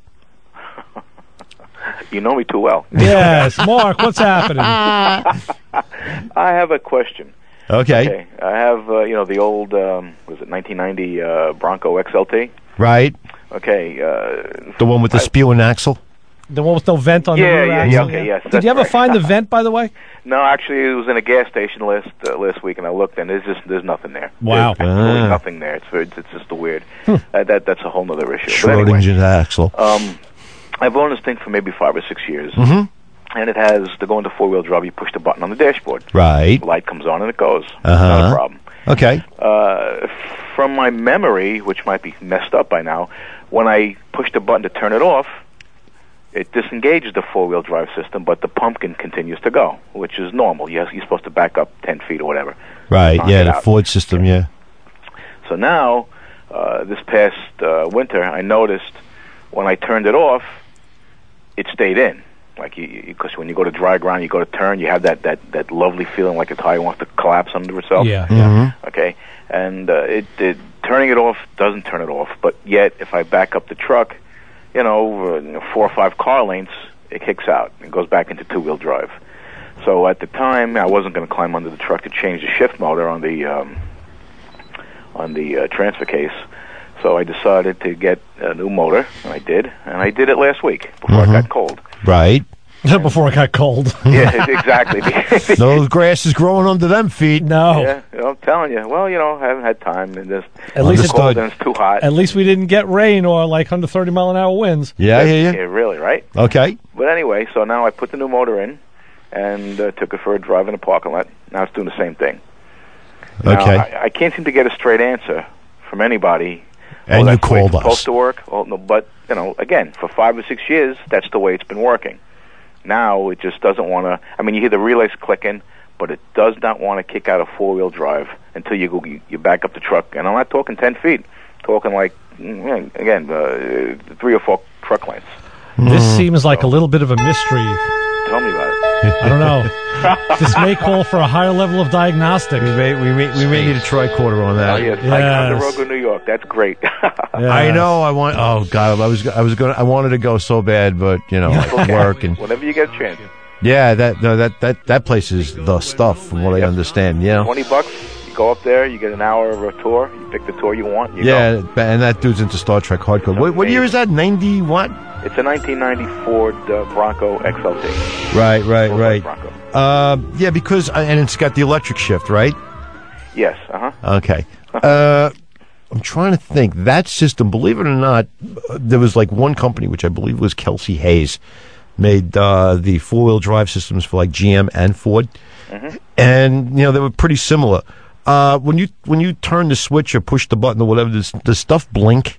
You know me too well. Yes, Mark. What's happening? I have a question. Okay. Okay, I have uh, you know the old um, was it nineteen ninety uh, Bronco X L T? Right. Okay. Uh, The one with the I- spewing axle? The one with no vent on Yeah, the rear yeah, axle? yeah, okay, yes, Did that's you ever right. find the vent, by the way? No, actually, it was in a gas station last uh, last week, and I looked, and there's just there's nothing there. Wow. There's absolutely Ah. nothing there. It's very, it's just a weird. Uh, that that's a whole other issue. But anyway, Schrodinger's axle. um, I've owned this thing for maybe five or six years, Mhm. and it has to go into four wheel drive. You push the button on the dashboard. Right. The light comes on and it goes. Uh-huh. Not a problem. Okay. Uh, from my memory, which might be messed up by now, when I push the button to turn it off, it disengages the four-wheel drive system, but the pumpkin continues to go, which is normal. Yes, you're supposed to back up ten feet or whatever. Right. Knock Yeah, it the out. Ford system, yeah. So now, uh, this past uh, winter, I noticed when I turned it off, it stayed in. Like, because when you go to dry ground, you go to turn, you have that, that, that lovely feeling like the tire wants to collapse under itself. Yeah. Mhm. Okay, and uh, it, it turning it off doesn't turn it off, but yet if I back up the truck, you know, uh, four or five car lengths, it kicks out and goes back into two-wheel drive. So at the time, I wasn't going to climb under the truck to change the shift motor on the um, on the uh, transfer case. So I decided to get a new motor, and I did, and I did it last week before Mhm. it got cold. Right. Before it got cold. Yeah, exactly. No grass is growing under them feet. No. Yeah, you know, I'm telling you. Well, you know, I haven't had time, and this At least it's it's- cold and it's too hot. At least we didn't get rain or like one hundred thirty mile an hour winds. Yeah, I hear you. Yeah, really, right? Okay. But anyway, so now I put the new motor in and uh, took it for a drive in the parking lot. Now it's doing the same thing. Now, Okay. I, I can't seem to get a straight answer from anybody. And oh, you that's the way called it's us. supposed to work. Oh, no, but you know, again, for five or six years, that's the way it's been working. Now it just doesn't want to. I mean, you hear the relays clicking, but it does not want to kick out a four-wheel drive until you go. You, you back up the truck, and I'm not talking ten feet. I'm talking like mm, again, uh, three or four truck lengths. This seems like a little bit of a mystery. Tell me about it. I don't know. This may call for a higher level of diagnostic. We may, we may, we may need a tricorder on Oh that. yes, Yes. Ticonderoga, New York. That's great. I know. I want. Oh God, I was. I was going. I wanted to go so bad, but you know, like work and Whenever you get a chance. yeah. That no, that that that place is the stuff, from what I understand. You know. Twenty bucks. You go up there. You get an hour of a tour. You pick the tour you want. You Yeah, Go. and that dude's into Star Trek hardcore. What, what year is that? Ninety what? It's a nineteen ninety Ford uh, Bronco X L T. Right, right, Ford right. Bronco. Uh, yeah, because and it's got the electric shift, right? Yes. Uh huh. Okay. Uh, I'm trying to think. That system, believe it or not, uh, there was like one company, which I believe was Kelsey Hayes, made uh, the four-wheel drive systems for like G M and Ford, Mhm. and you know they were pretty similar. Uh, when you when you turn the switch or push the button or whatever, does, does stuff blink?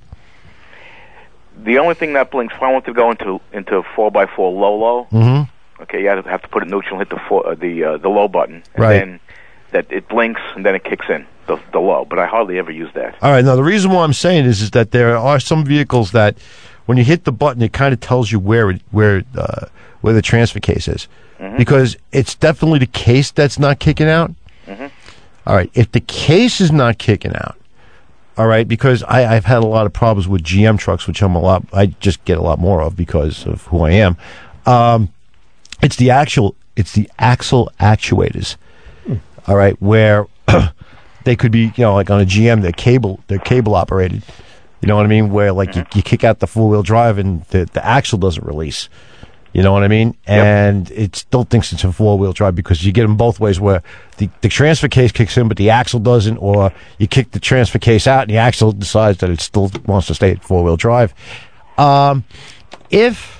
The only thing that blinks, if I want to go into into four by four low low, Mm-hmm. okay, you have to, have to put it neutral, and hit the four, uh, the uh, the low button, and Right. then that it blinks and then it kicks in the the low. But I hardly ever use that. All right. Now the reason why I'm saying is is that there are some vehicles that when you hit the button, it kind of tells you where it, where uh, where the transfer case is, mm-hmm. because it's definitely the case that's not kicking out. Mm-hmm. All right, if the case is not kicking out, all right, because I, I've had a lot of problems with G M trucks, which I'm a lot, I just get a lot more of because of who I am. Um, it's the actual, it's the axle actuators, hmm. all right, where they could be, you know, like on a G M, they're cable, they're cable operated. You know what I mean? Where like mm-hmm. you, you kick out the four wheel drive and the the axle doesn't release. You know what I mean? And yep. it still thinks it's a four wheel drive because you get them both ways, where the the transfer case kicks in, but the axle doesn't, or you kick the transfer case out and the axle decides that it still wants to stay at four wheel drive. Um, if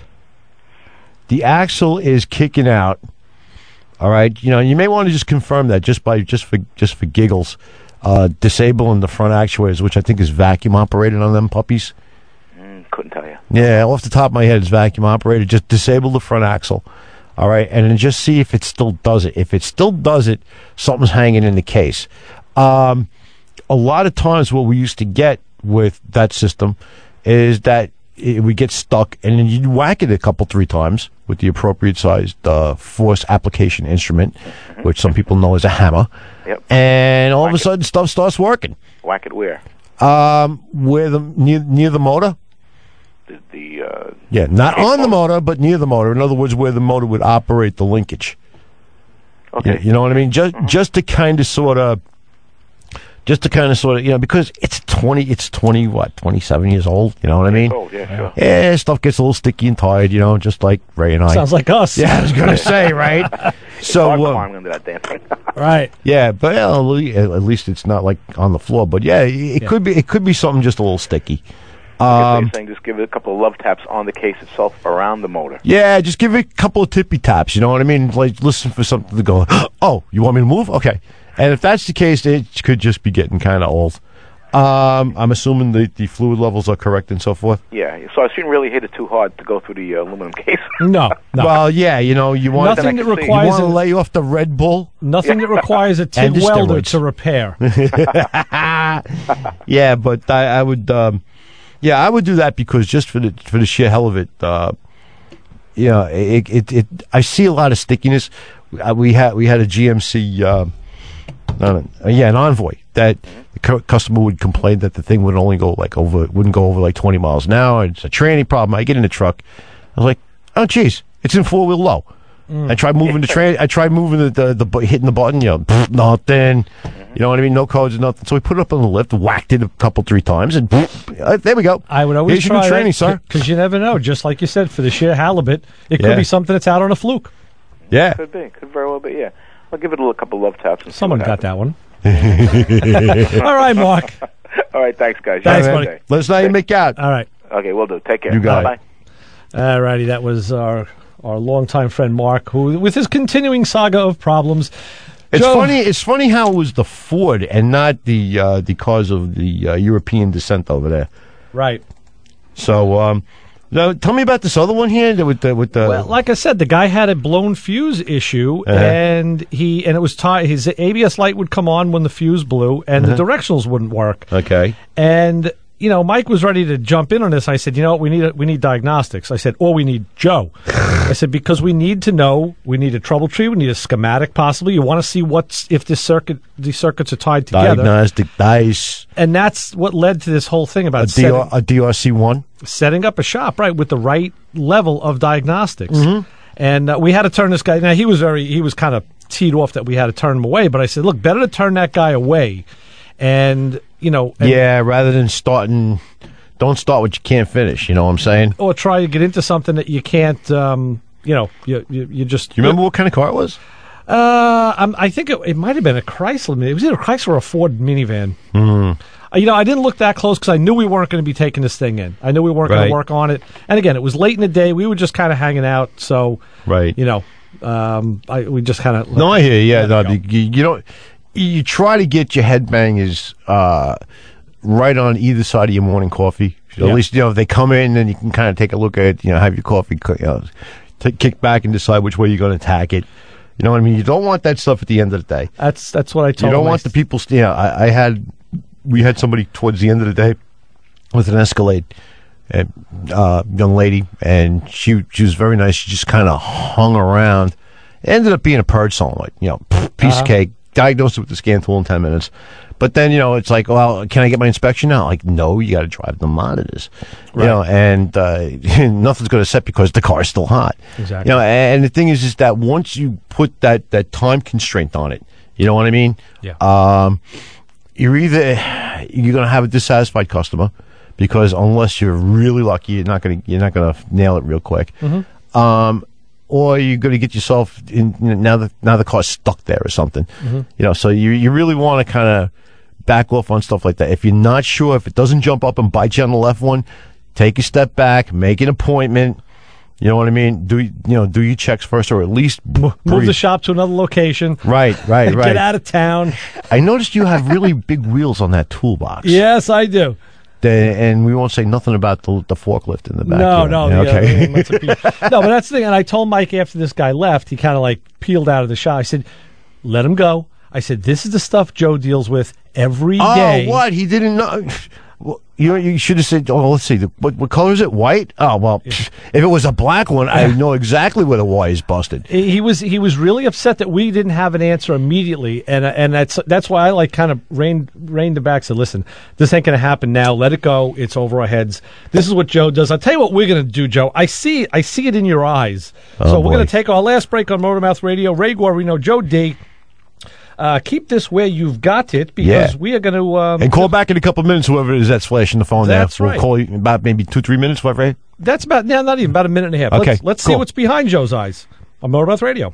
the axle is kicking out, all right, you know, you may want to just confirm that just by just for just for giggles. Uh, disabling the front actuators, which I think is vacuum operated on them puppies. Mm, couldn't tell you. Yeah, off the top of my head, it's vacuum operated. Just disable the front axle, all right, and then just see if it still does it. If it still does it, something's hanging in the case. Um, a lot of times, what we used to get with that system is that it would get stuck, and then you'd whack it a couple, three times with the appropriate sized uh, force application instrument, mm-hmm. which some people know as a hammer. Yep. And all whack of a sudden, it. stuff starts working. Whack it where? Um, where the near near the motor. The, the uh, yeah, not on motor? the motor, but near the motor. In other words, where the motor would operate the linkage. Okay. You, you know what I mean? Just mm-hmm. just to kind of sort of. Just to kind of sort of, you know, because it's twenty, it's twenty, what, twenty-seven years old, you know what I mean? Oh, yeah, sure. Yeah, stuff gets a little sticky and tired, you know, just like Ray and I. Sounds like us. Yeah, I was going to say, right? So, hard uh, climbing under that damn thing. Right. Yeah, but well, at least it's not like on the floor. But yeah, it Yeah. could be, it could be something just a little sticky. I guess Um, you're saying just give it a couple of love taps on the case itself around the motor. yeah, just give it a couple of tippy taps, you know what I mean? Like, listen for something to go, oh, you want me to move? Okay. And if that's the case, it could just be getting kind of old. Um, I'm assuming the, the fluid levels are correct and so forth. Yeah, so I shouldn't really hit it too hard to go through the uh, aluminum case. No, no. Well, yeah, you know, you want Nothing that that I can see. you requires want to a, lay off the Red Bull. nothing that requires a TIG And the welder steroids. to repair. Yeah, but I, I would, um, yeah, I would do that because just for the for the sheer hell of it, uh, yeah, it, it it I see a lot of stickiness. Uh, We had we had a G M C. Uh, No, no, uh, yeah, an Envoy that the cu- customer would complain that the thing would only go like over, wouldn't go over like twenty miles an hour. It's a tranny problem. I get in the truck. I was like, oh, geez, it's in four wheel low. Mm. I tried moving the train. I tried moving the, the, the, bu- hitting the button, you know, pfft, nothing. You know what I mean? No codes, nothing. So we put it up on the lift, whacked it a couple, three times, and pfft, uh, there we go. I would always Here's your new try training, that, sir. because you never know. Just like you said, for the sheer halibut, it could Yeah. be something that's out on a fluke. Yeah. Could be, could very well be, yeah. I'll give it a little, couple love taps. And see Someone what got happens. that one. All right, Mark. All right, thanks, guys. Thanks, Have a buddy. good day. Let us know how you make out. All right. Okay, we'll do. Take care. You got Bye-bye. it. All righty, that was our our longtime friend Mark, who, with his continuing saga of problems. It's Joe, funny. It's funny how it was the Ford and not the uh, the cause of the uh, European descent over there. Right. So, um, now, tell me about this other one here that with the with the. Well, like I said, the guy had a blown fuse issue, Uh-huh. and he and it was tied. His A B S light would come on when the fuse blew, and Uh-huh. the directionals wouldn't work. Okay. And you know, Mike was ready to jump in on this. I said, you know what, we need a, we need diagnostics. I said, or we need Joe. I said, because we need to know, we need a troubleshoot, we need a schematic possibly. You want to see what's if this circuit, these circuits are tied together. Diagnostic dice. And that's what led to this whole thing about A, D R, setting, a D R C one. setting up a shop, right, with the right level of diagnostics. Mm-hmm. And uh, we had to turn this guy. Now, he was very, he was kind of teed off that we had to turn him away. But I said, look, better to turn that guy away. And, you know. And, Yeah, rather than starting. Don't start what you can't finish. You know what I'm saying? or try to get into something that you can't, um, you know, you, you, you just. You remember what kind of car it was? Uh, I'm, I think it, it might have been a Chrysler. It was either a Chrysler or a Ford minivan. Mm. Uh, you know, I didn't look that close because I knew we weren't going to be taking this thing in. I knew we weren't going Right. to work on it. And again, it was late in the day. We were just kind of hanging out. So, Right. you know, um, I, we just kind of. No, I hear you. Yeah, no, go. you, you don't. You try to get your headbangers uh, right on either side of your morning coffee. At Yeah. least, you know, if they come in, then you can kind of take a look at it, you know, have your coffee, you know, take, kick back and decide which way you're going to attack it. You know what I mean? You don't want that stuff at the end of the day. That's that's what I told You don't him. want I the people, you know, I, I had, we had somebody towards the end of the day with an Escalade. and, uh, young lady, and she she was very nice. She just kind of hung around. It ended up being a purge song, like, you know, piece Uh-huh. of cake. Diagnosed it with the scan tool in ten minutes. But then, you know, it's like, well, can I get my inspection now? Like, no, you got to drive the monitors. Right. You know, and uh, nothing's going to set because the car's still hot. Exactly. You know, and the thing is, is that once you put that, that time constraint on it, you know what I mean? Yeah. Um, you're either you're going to have a dissatisfied customer because unless you're really lucky, you're not going to you're not going to nail it real quick. Mm-hmm. Um, or you're going to get yourself in you know, now that now the car's stuck there or something. Mm-hmm. You know, so you you really want to kind of back off on stuff like that. If you're not sure, if it doesn't jump up and bite you on the left one, take a step back, make an appointment. You know what I mean? Do you know? Do your checks first, or at least Move breathe. the shop to another location. Right, right, right. Get out of town. I noticed you have really big wheels on that toolbox. Yes, I do. The, and we won't say nothing about the, the forklift in the back. No, here. no, Yeah, the, okay. uh, that's a piece- no, but that's the thing. And I told Mike after this guy left, he kind of like peeled out of the shop. I said, "Let him go." I said, "This is the stuff Joe deals with every day." Oh, what? He didn't know. Well, you know, you should have said, oh, let's see. The, what, what color is it? White? Oh, well, if it was a black one, I know exactly where the Y is busted. He he was he was really upset that we didn't have an answer immediately, and and that's that's why I like kind of reined reined it back. Said, "Listen, this ain't going to happen now. Let it go. It's over our heads. This is what Joe does." I'll tell you what we're going to do, Joe. I see I see it in your eyes. Oh, so we're boy. going to take our last break on Motormouth Radio. Ray Guarino, Joe D. Uh, keep this where you've got it because Yeah. we are going to um, And call back in a couple of minutes, whoever it is that's flashing the phone That's there. right. We'll call you in about maybe two, three minutes, whatever. That's about yeah, not even about a minute and a half. Okay, Let's, let's see cool. what's behind Joe's eyes on Motormouth Radio.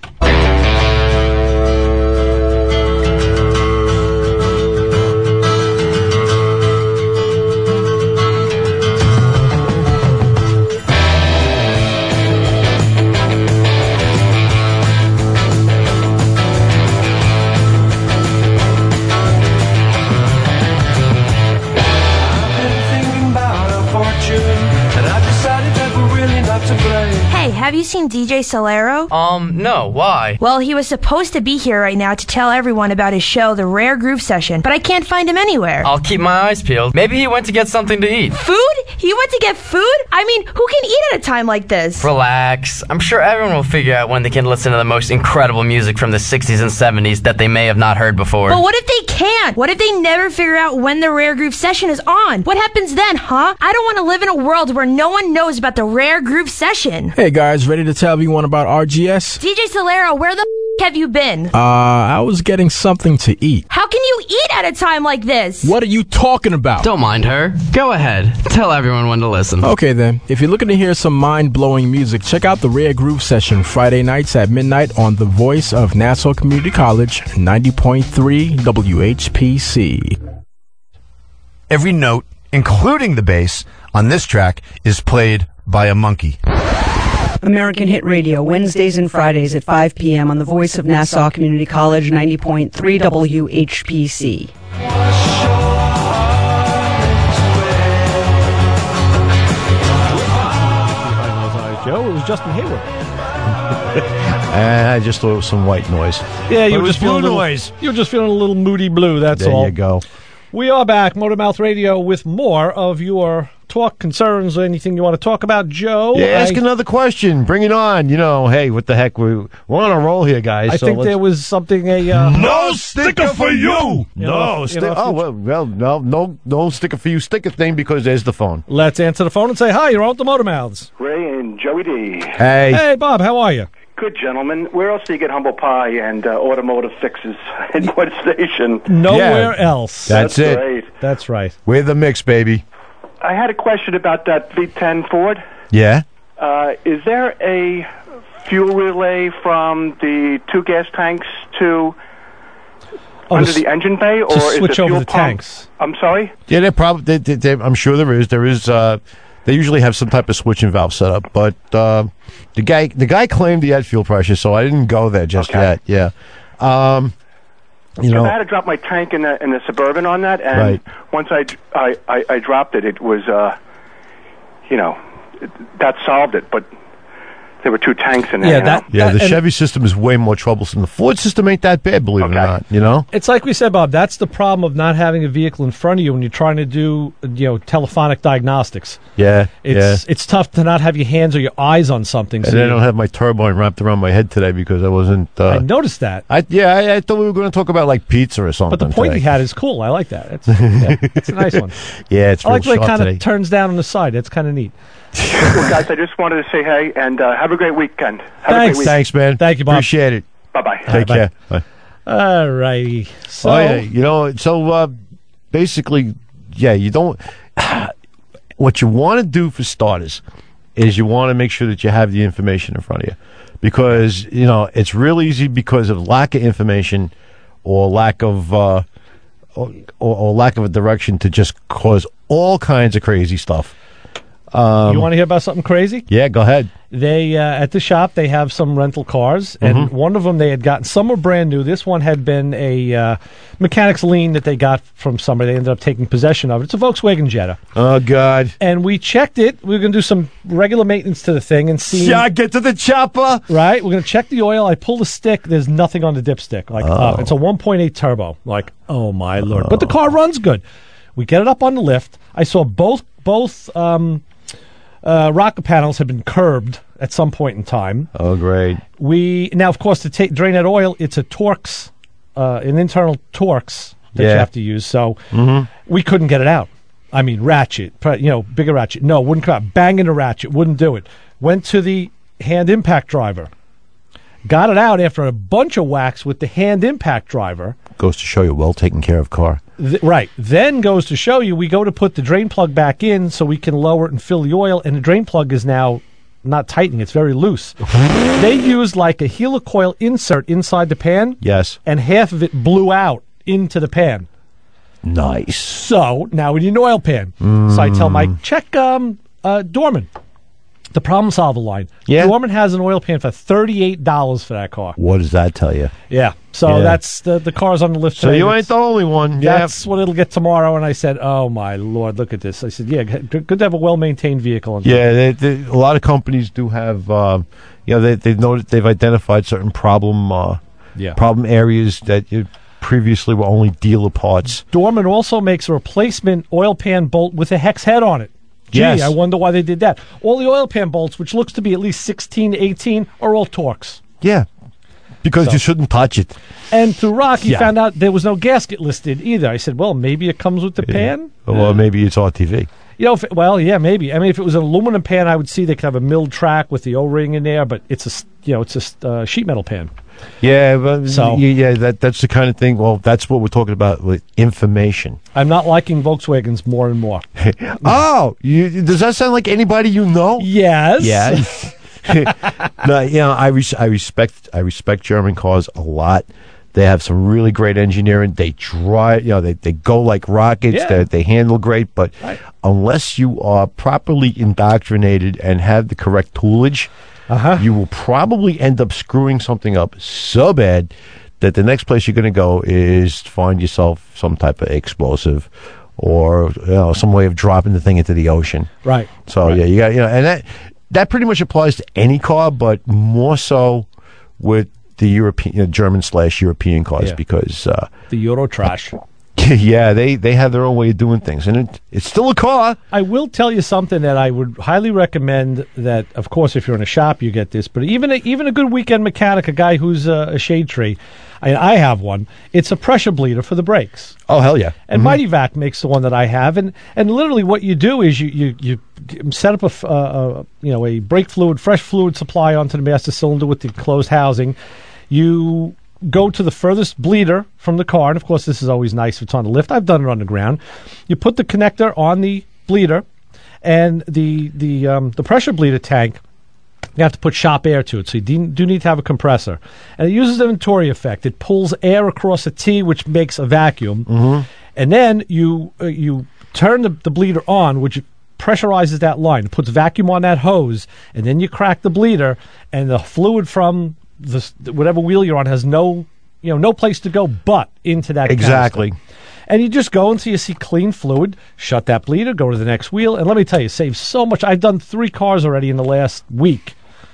Hey, have you seen D J Solero? Um, no, why? Well, he was supposed to be here right now to tell everyone about his show, The Rare Groove Session, but I can't find him anywhere. I'll keep my eyes peeled. Maybe he went to get something to eat. Food? He went to get food? I mean, who can eat at a time like this? Relax. I'm sure everyone will figure out when they can listen to the most incredible music from the sixties and seventies that they may have not heard before. But what if they can't? What if they never figure out when the Rare Groove Session is on? What happens then, huh? I don't want to live in a world where no one knows about the Rare Groove Session. Hey guys, ready to tell everyone about R G S? D J Solero, where the f- have you been? Uh, I was getting something to eat. How can you eat at a time like this? What are you talking about? Don't mind her. Go ahead. Tell everyone when to listen. Okay then, if you're looking to hear some mind-blowing music, check out the Rare Groove Session Friday nights at midnight on the voice of Nassau Community College, ninety point three W H P C. Every note, including the bass, on this track is played by a monkey. American Hit Radio, Wednesdays and Fridays at five p.m. on the voice of Nassau Community College, ninety point three W H P C. Joe, it was Justin Hayward. And I just thought it was some white noise. Yeah, But you it were was just feeling a blue little, noise. you were just feeling a little moody blue. That's There all. you go. We are back, Motormouth Radio, with more of your talk, concerns, or anything you want to talk about, Joe. Yeah, ask I, another question. Bring it on. You know, hey, what the heck? We, we're on a roll here, guys. I so think let's- there was something a uh, No sticker for you. You know, No you sticker. know, Oh well, well, no, no, no sticker for you. Sticker thing because there's the phone. Let's answer the phone and say hi. You're on with the Motormouths. Ray and Joey D. Hey. Hey, Bob. How are you? Good, gentlemen. Where else do you get humble pie and uh, automotive fixes in what station? Nowhere else. That's, That's it. great. That's right. We're the mix, baby. I had a question about that V ten Ford. Yeah. Uh, is there a fuel relay from the two gas tanks to Oh, under to the engine bay, or to is switch the over fuel the pump? tanks. I'm sorry. Yeah, they probably. They, they, they, I'm sure there is. There is. Uh, they usually have some type of switching valve set up, but uh, the guy, the guy claimed he had fuel pressure, so I didn't go there just Okay. yet. Yeah. Um, you know. I had to drop my tank in the in the Suburban on that, and Right. once I, I, I, I dropped it, it was, uh, you know, it, that solved it. But there were two tanks in there. Yeah, you that- know? Yeah, the and- Chevy system is way more troublesome. The Ford system ain't that bad, believe it or not. You know? It's like we said, Bob. That's the problem of not having a vehicle in front of you when you're trying to do, you know, telephonic diagnostics. Yeah, It's yeah. it's tough to not have your hands or your eyes on something. And so I you- don't have my turbine wrapped around my head today because I wasn't. Uh, I noticed that. I yeah, I, I thought we were going to talk about like pizza or something. But the point today. he had is cool. I like that. It's, yeah, it's a nice one. Yeah, it's I like the real way it sharp kind today. of turns down on the side. It's kind of neat. Well, guys, I just wanted to say hey and uh, have a great weekend. Have Thanks. a great week. Thanks, man. Thank you, Bob. Appreciate it. Bye-bye. Take Bye. care. Bye. All righty. So, oh yeah, you know, so uh, basically, yeah, you don't. What you want to do for starters is you want to make sure that you have the information in front of you, because you know it's real easy because of lack of information or lack of uh, or, or, or lack of a direction to just cause all kinds of crazy stuff. Um, you want to hear about something crazy? Yeah, go ahead. They uh, at the shop they have some rental cars, and Mhm. one of them they had gotten. Some were brand new. This one had been a uh, mechanic's lien that they got from somebody. They ended up taking possession of it. It's a Volkswagen Jetta. Oh God! And we checked it. We were going to do some regular maintenance to the thing and see. Yeah, get to the chopper. Right, we're going to check the oil. I pull the stick. There's nothing on the dipstick. Like, Oh. uh, it's a one point eight turbo. Like, oh my lord! But the car runs good. We get it up on the lift. I saw both both um, uh, rocker panels had been curbed at some point in time. Oh, great. We now, of course, to take drain that oil, it's a Torx, uh, an internal Torx that you Yeah. have to use. So Mhm. we couldn't get it out. I mean, ratchet, pr- you know, bigger ratchet. No, wouldn't come out. Banging a ratchet, wouldn't do it. Went to the hand impact driver. Got it out after a bunch of whacks with the hand impact driver. Goes to show you, well taken care of car. Th- right. Then goes to show you, we go to put the drain plug back in so we can lower it and fill the oil, and the drain plug is now not tightening. It's very loose. They used like a helicoil insert inside the pan, Yes. and half of it blew out into the pan. Nice. So now we need an oil pan. So I tell Mike, check um, uh, Dorman, the problem solver line. Yeah. Dorman has an oil pan for thirty-eight dollars for that car. What does that tell you? Yeah. So Yeah. that's the the car's on the lift So today. you That's- ain't the only one. Yeah. That's what it'll get tomorrow. And I said, oh, my Lord, look at this. I said, yeah, good, good to have a well-maintained vehicle. on Yeah, they, they, a lot of companies do have, um, you know, they, they've noted they've identified certain problem, uh, Yeah. problem areas that you previously were only dealer parts. Dorman also makes a replacement oil pan bolt with a hex head on it. Gee, Yes. I wonder why they did that. All the oil pan bolts, which looks to be at least sixteen to eighteen, are all Torx. Yeah, because So- you shouldn't touch it. And through Rock, he Yeah. found out there was no gasket listed either. I said, well, maybe it comes with the pan. Or maybe it's R T V. You know, if it, well, yeah, maybe. I mean, if it was an aluminum pan, I would see they could have a milled track with the O-ring in there, but it's a, s- you know, it's a s- uh, sheet metal pan. Yeah, but So- yeah, yeah, that that's the kind of thing. Well, that's what we're talking about with information. I'm not liking Volkswagens more and more. Oh, you, does that sound like anybody you know? Yes. Yeah. No, you know, I res- I respect I respect German cars a lot. They have some really great engineering. They drive, you know, they, they go like rockets. Yeah. They they handle great, but unless you are properly indoctrinated and have the correct toolage, uh-huh. you will probably end up screwing something up so bad that the next place you're going to go is find yourself some type of explosive or you know, some way of dropping the thing into the ocean. Right. So yeah, you got you know, and that that pretty much applies to any car, but more so with the European, you know, German slash European cars Yeah. because uh, The Euro trash. yeah, they they have their own way of doing things, and it, it's still a car. I will tell you something that I would highly recommend. That, of course, if you're in a shop, you get this. But even a, even a good weekend mechanic, a guy who's a, a shade tree, I, I have one. It's a pressure bleeder for the brakes. Oh hell yeah! And Mhm. Mighty Vac makes the one that I have, and and literally what you do is you you, you set up a, f- uh, uh, you know a brake fluid, fresh fluid supply onto the master cylinder with the closed housing. You go to the furthest bleeder from the car, and of course this is always nice if it's on the lift. I've done it on the ground. You put the connector on the bleeder, and the the um, the pressure bleeder tank. You have to put shop air to it, so you do, do need to have a compressor. And it uses the Venturi effect. It pulls air across a T, which makes a vacuum. Mhm. And then you uh, you turn the, the bleeder on, which pressurizes that line. It puts vacuum on that hose, and then you crack the bleeder, and the fluid from the s- whatever wheel you're on has no you know no place to go but into that Exactly. canister. And you just go until you see clean fluid, shut that bleeder, go to the next wheel, and let me tell you, it saves so much. I've done three cars already in the last week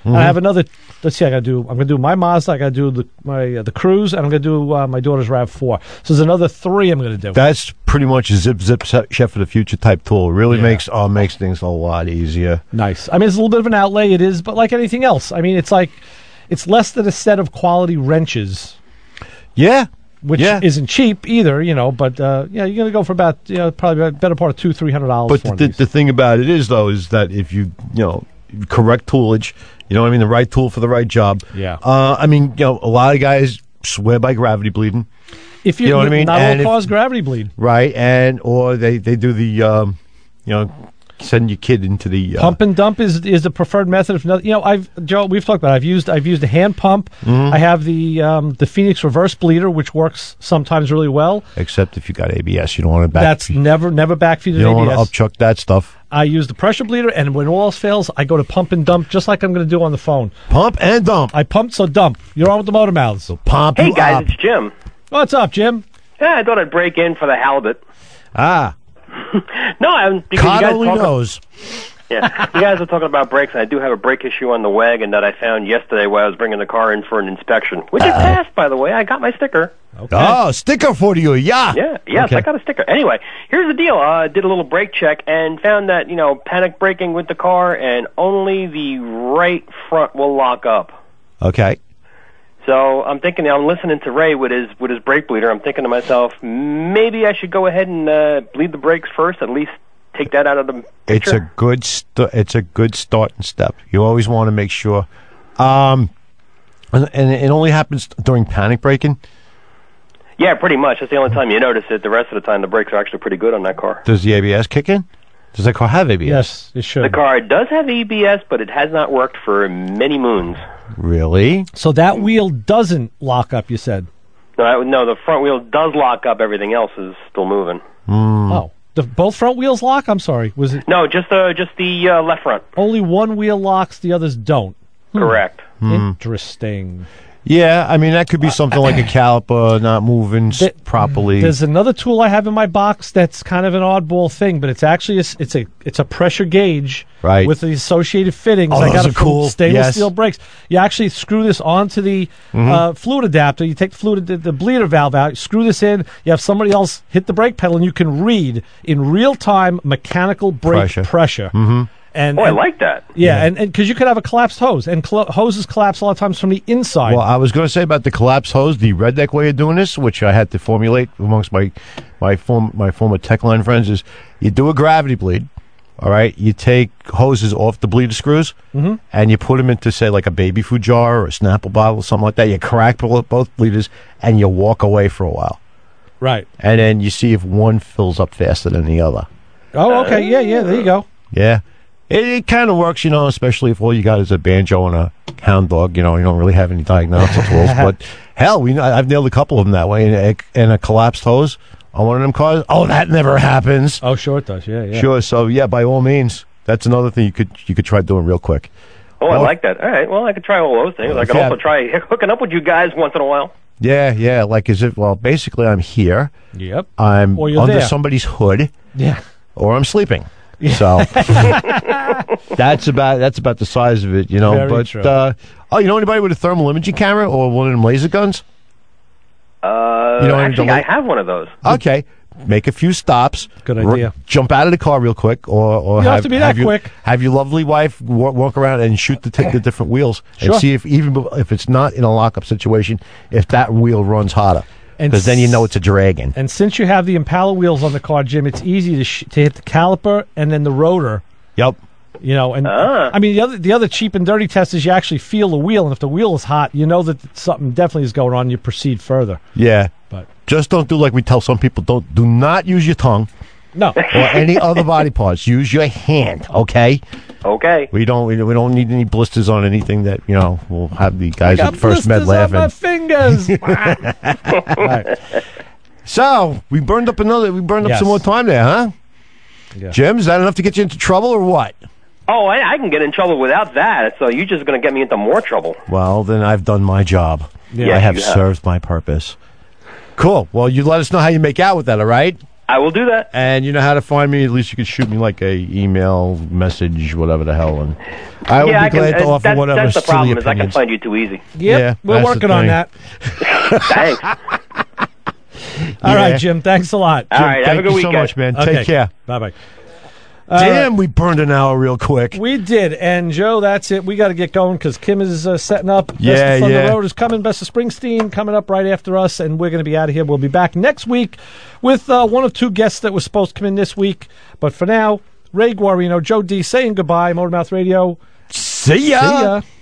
And I have another. Let's see. I got to do. I'm going to do my Mazda. I got to do the my uh, the Cruise, and I'm going to do uh, my daughter's RAV four. So there's another three I'm going to do. That's pretty much a zip zip set- chef for the future type tool. It really yeah. makes uh, makes things a lot easier. Nice. I mean, it's a little bit of an outlay. It is, but like anything else, I mean, it's like it's less than a set of quality wrenches. Yeah. Which yeah. isn't cheap either, you know. But uh, yeah, you're going to go for about you know probably a better part of two three hundred dollars. But the, the, the thing about it is though is that if you you know correct toolage. You know what I mean? The right tool for the right job. Yeah. Uh, I mean, you know, a lot of guys swear by gravity bleeding. If you, you know what I mean? Not and all if, cause gravity bleed. Right. And, or they, they do the, um, you know, send your kid into the... Uh, pump and dump is is the preferred method. If not, you know, I've, Joe, we've talked about it. I've used, I've used a hand pump. Mm-hmm. I have the, um, the Phoenix reverse bleeder, which works sometimes really well. Except if you got A B S, you don't want to back... That's never, never backfeeded A B S. You don't want to upchuck that stuff. I use the pressure bleeder, and when all else fails, I go to pump and dump, just like I'm going to do on the phone. Pump and dump. I pump, so dump. You're on with the motor mouths. So pump. Hey guys, up. it's Jim. What's up, Jim? Yeah, I thought I'd break in for the halibut. Ah. no, I'm because God you guys only talk knows. Yeah, you guys are talking about brakes, and I do have a brake issue on the wagon that I found yesterday while I was bringing the car in for an inspection, which uh, it passed, by the way. I got my sticker. Okay. Oh, sticker for you, yeah. Yeah, yes, okay. I got a sticker. Anyway, here's the deal. I uh, did a little brake check and found that, you know, panic braking with the car, and only the right front will lock up. Okay. So I'm thinking, I'm listening to Ray with his with his brake bleeder. I'm thinking to myself, maybe I should go ahead and uh, bleed the brakes first, at least take that out of the picture. It's a good st- it's a good starting step. You always want to make sure. Um, and, and it only happens during panic braking? Yeah, pretty much. That's the only time you notice it. The rest of the time, the brakes are actually pretty good on that car. Does the A B S kick in? Does that car have A B S? Yes, it should. The car does have A B S, but it has not worked for many moons. Really? So that wheel doesn't lock up, you said? No, I, no, the front wheel does lock up. Everything else is still moving. Mm. Oh. The, both front wheels lock? I'm sorry. Was it? No, just uh, just the uh, left front. Only one wheel locks, the others don't. Hmm. Correct. Hmm. Interesting. Yeah, I mean, that could be something like a caliper not moving s- properly. There's another tool I have in my box that's kind of an oddball thing, but it's actually a, it's a it's a pressure gauge right. with the associated fittings. Oh, I got those it are from cool. stainless Yes. steel brakes. You actually screw this onto the Mhm. uh, fluid adapter. You take the fluid the, the bleeder valve out. You screw this in. You have somebody else hit the brake pedal, and you can read in real time mechanical brake Pressure. pressure. Mm-hmm. And, oh, I and- like that. Yeah, and because you could have a collapsed hose, and cl- hoses collapse a lot of times from the inside. Well, I was going to say about the collapse hose, the redneck way of doing this, which I had to formulate amongst my my form my former tech line friends, is you do a gravity bleed. All right, you take hoses off the bleeder screws, Mhm. and you put them into, say, like a baby food jar or a Snapple bottle or something like that. You crack both both bleeders, and you walk away for a while. Right. And then you see if one fills up faster than the other. Oh, okay. Yeah, yeah. There you go. Yeah. It, it kind of works, you know, especially if all you got is a banjo and a hound dog. You know, you don't really have any diagnostic tools. But hell, we I've nailed a couple of them that way. And a, and a collapsed hose on one of them cars. Oh, that never happens. Oh, sure it does. Yeah, yeah. Sure. So yeah, by all means, that's another thing you could you could try doing real quick. Oh, I Well, like that. All right. Well, I could try all those things. I could Yeah. also try hooking up with you guys once in a while. Yeah, yeah. Like as if, well, basically, I'm here. Yep. I'm Or you're under there. somebody's hood. Yeah. Or I'm sleeping. So that's about that's about the size of it, you know. Very but true. Uh, oh, you know anybody with a thermal imaging camera or one of them laser guns? Uh, You know, actually, the- I have one of those. Okay, make a few stops. Good r- idea. jump out of the car real quick, or or You don't have to be that you, quick. Have your lovely wife wa- walk around and shoot the, t- the different wheels Sure. and see if even b- if it's not in a lockup situation, if that wheel runs hotter. And Because then you know it's a dragon. And since you have the Impala wheels on the car, Jim, it's easy to sh- to hit the caliper and then the rotor. Yep. You know, and Ah. I mean the other the other cheap and dirty test is you actually feel the wheel, and if the wheel is hot, you know that something definitely is going on. You proceed further. Yeah. But just don't do like we tell some people. Don't do not use your tongue. No. Or any other body parts. Use your hand, okay? Okay. We don't we, we don't need any blisters on anything that, you know, we'll have the guys I got at First Med blisters on my laughing. fingers. Right. So, we burned up another we burned up Yes. some more time there, huh? Yeah. Jim, is that enough to get you into trouble or what? Oh, I, I can get in trouble without that. So you're just going to get me into more trouble. Well, then I've done my job. Yeah, I have you have. served my purpose. Cool. Well, you let us know how you make out with that, all right? I will do that. And you know how to find me. At least you could shoot me like a email, message, whatever the hell. And I would yeah, be I can, glad to uh, offer that's, whatever That's the silly problem is I can opinions. find you too easy. Yep, Yeah, we're that's the working on thing. that. Thanks. All Yeah. right, Jim. Thanks a lot. All right, have Thank a good you week, so guys. much, man. Okay. Take care. Bye bye. Damn, we burned an hour real quick. We did, and Joe, that's it. We got to get going because Kim is uh, setting up. Best Yeah, of Thunder yeah. Road is coming. Best of Springsteen coming up right after us, and we're going to be out of here. We'll be back next week with uh, one of two guests that was supposed to come in this week. But for now, Ray Guarino, Joe D saying goodbye. Motormouth Radio. See ya. See ya.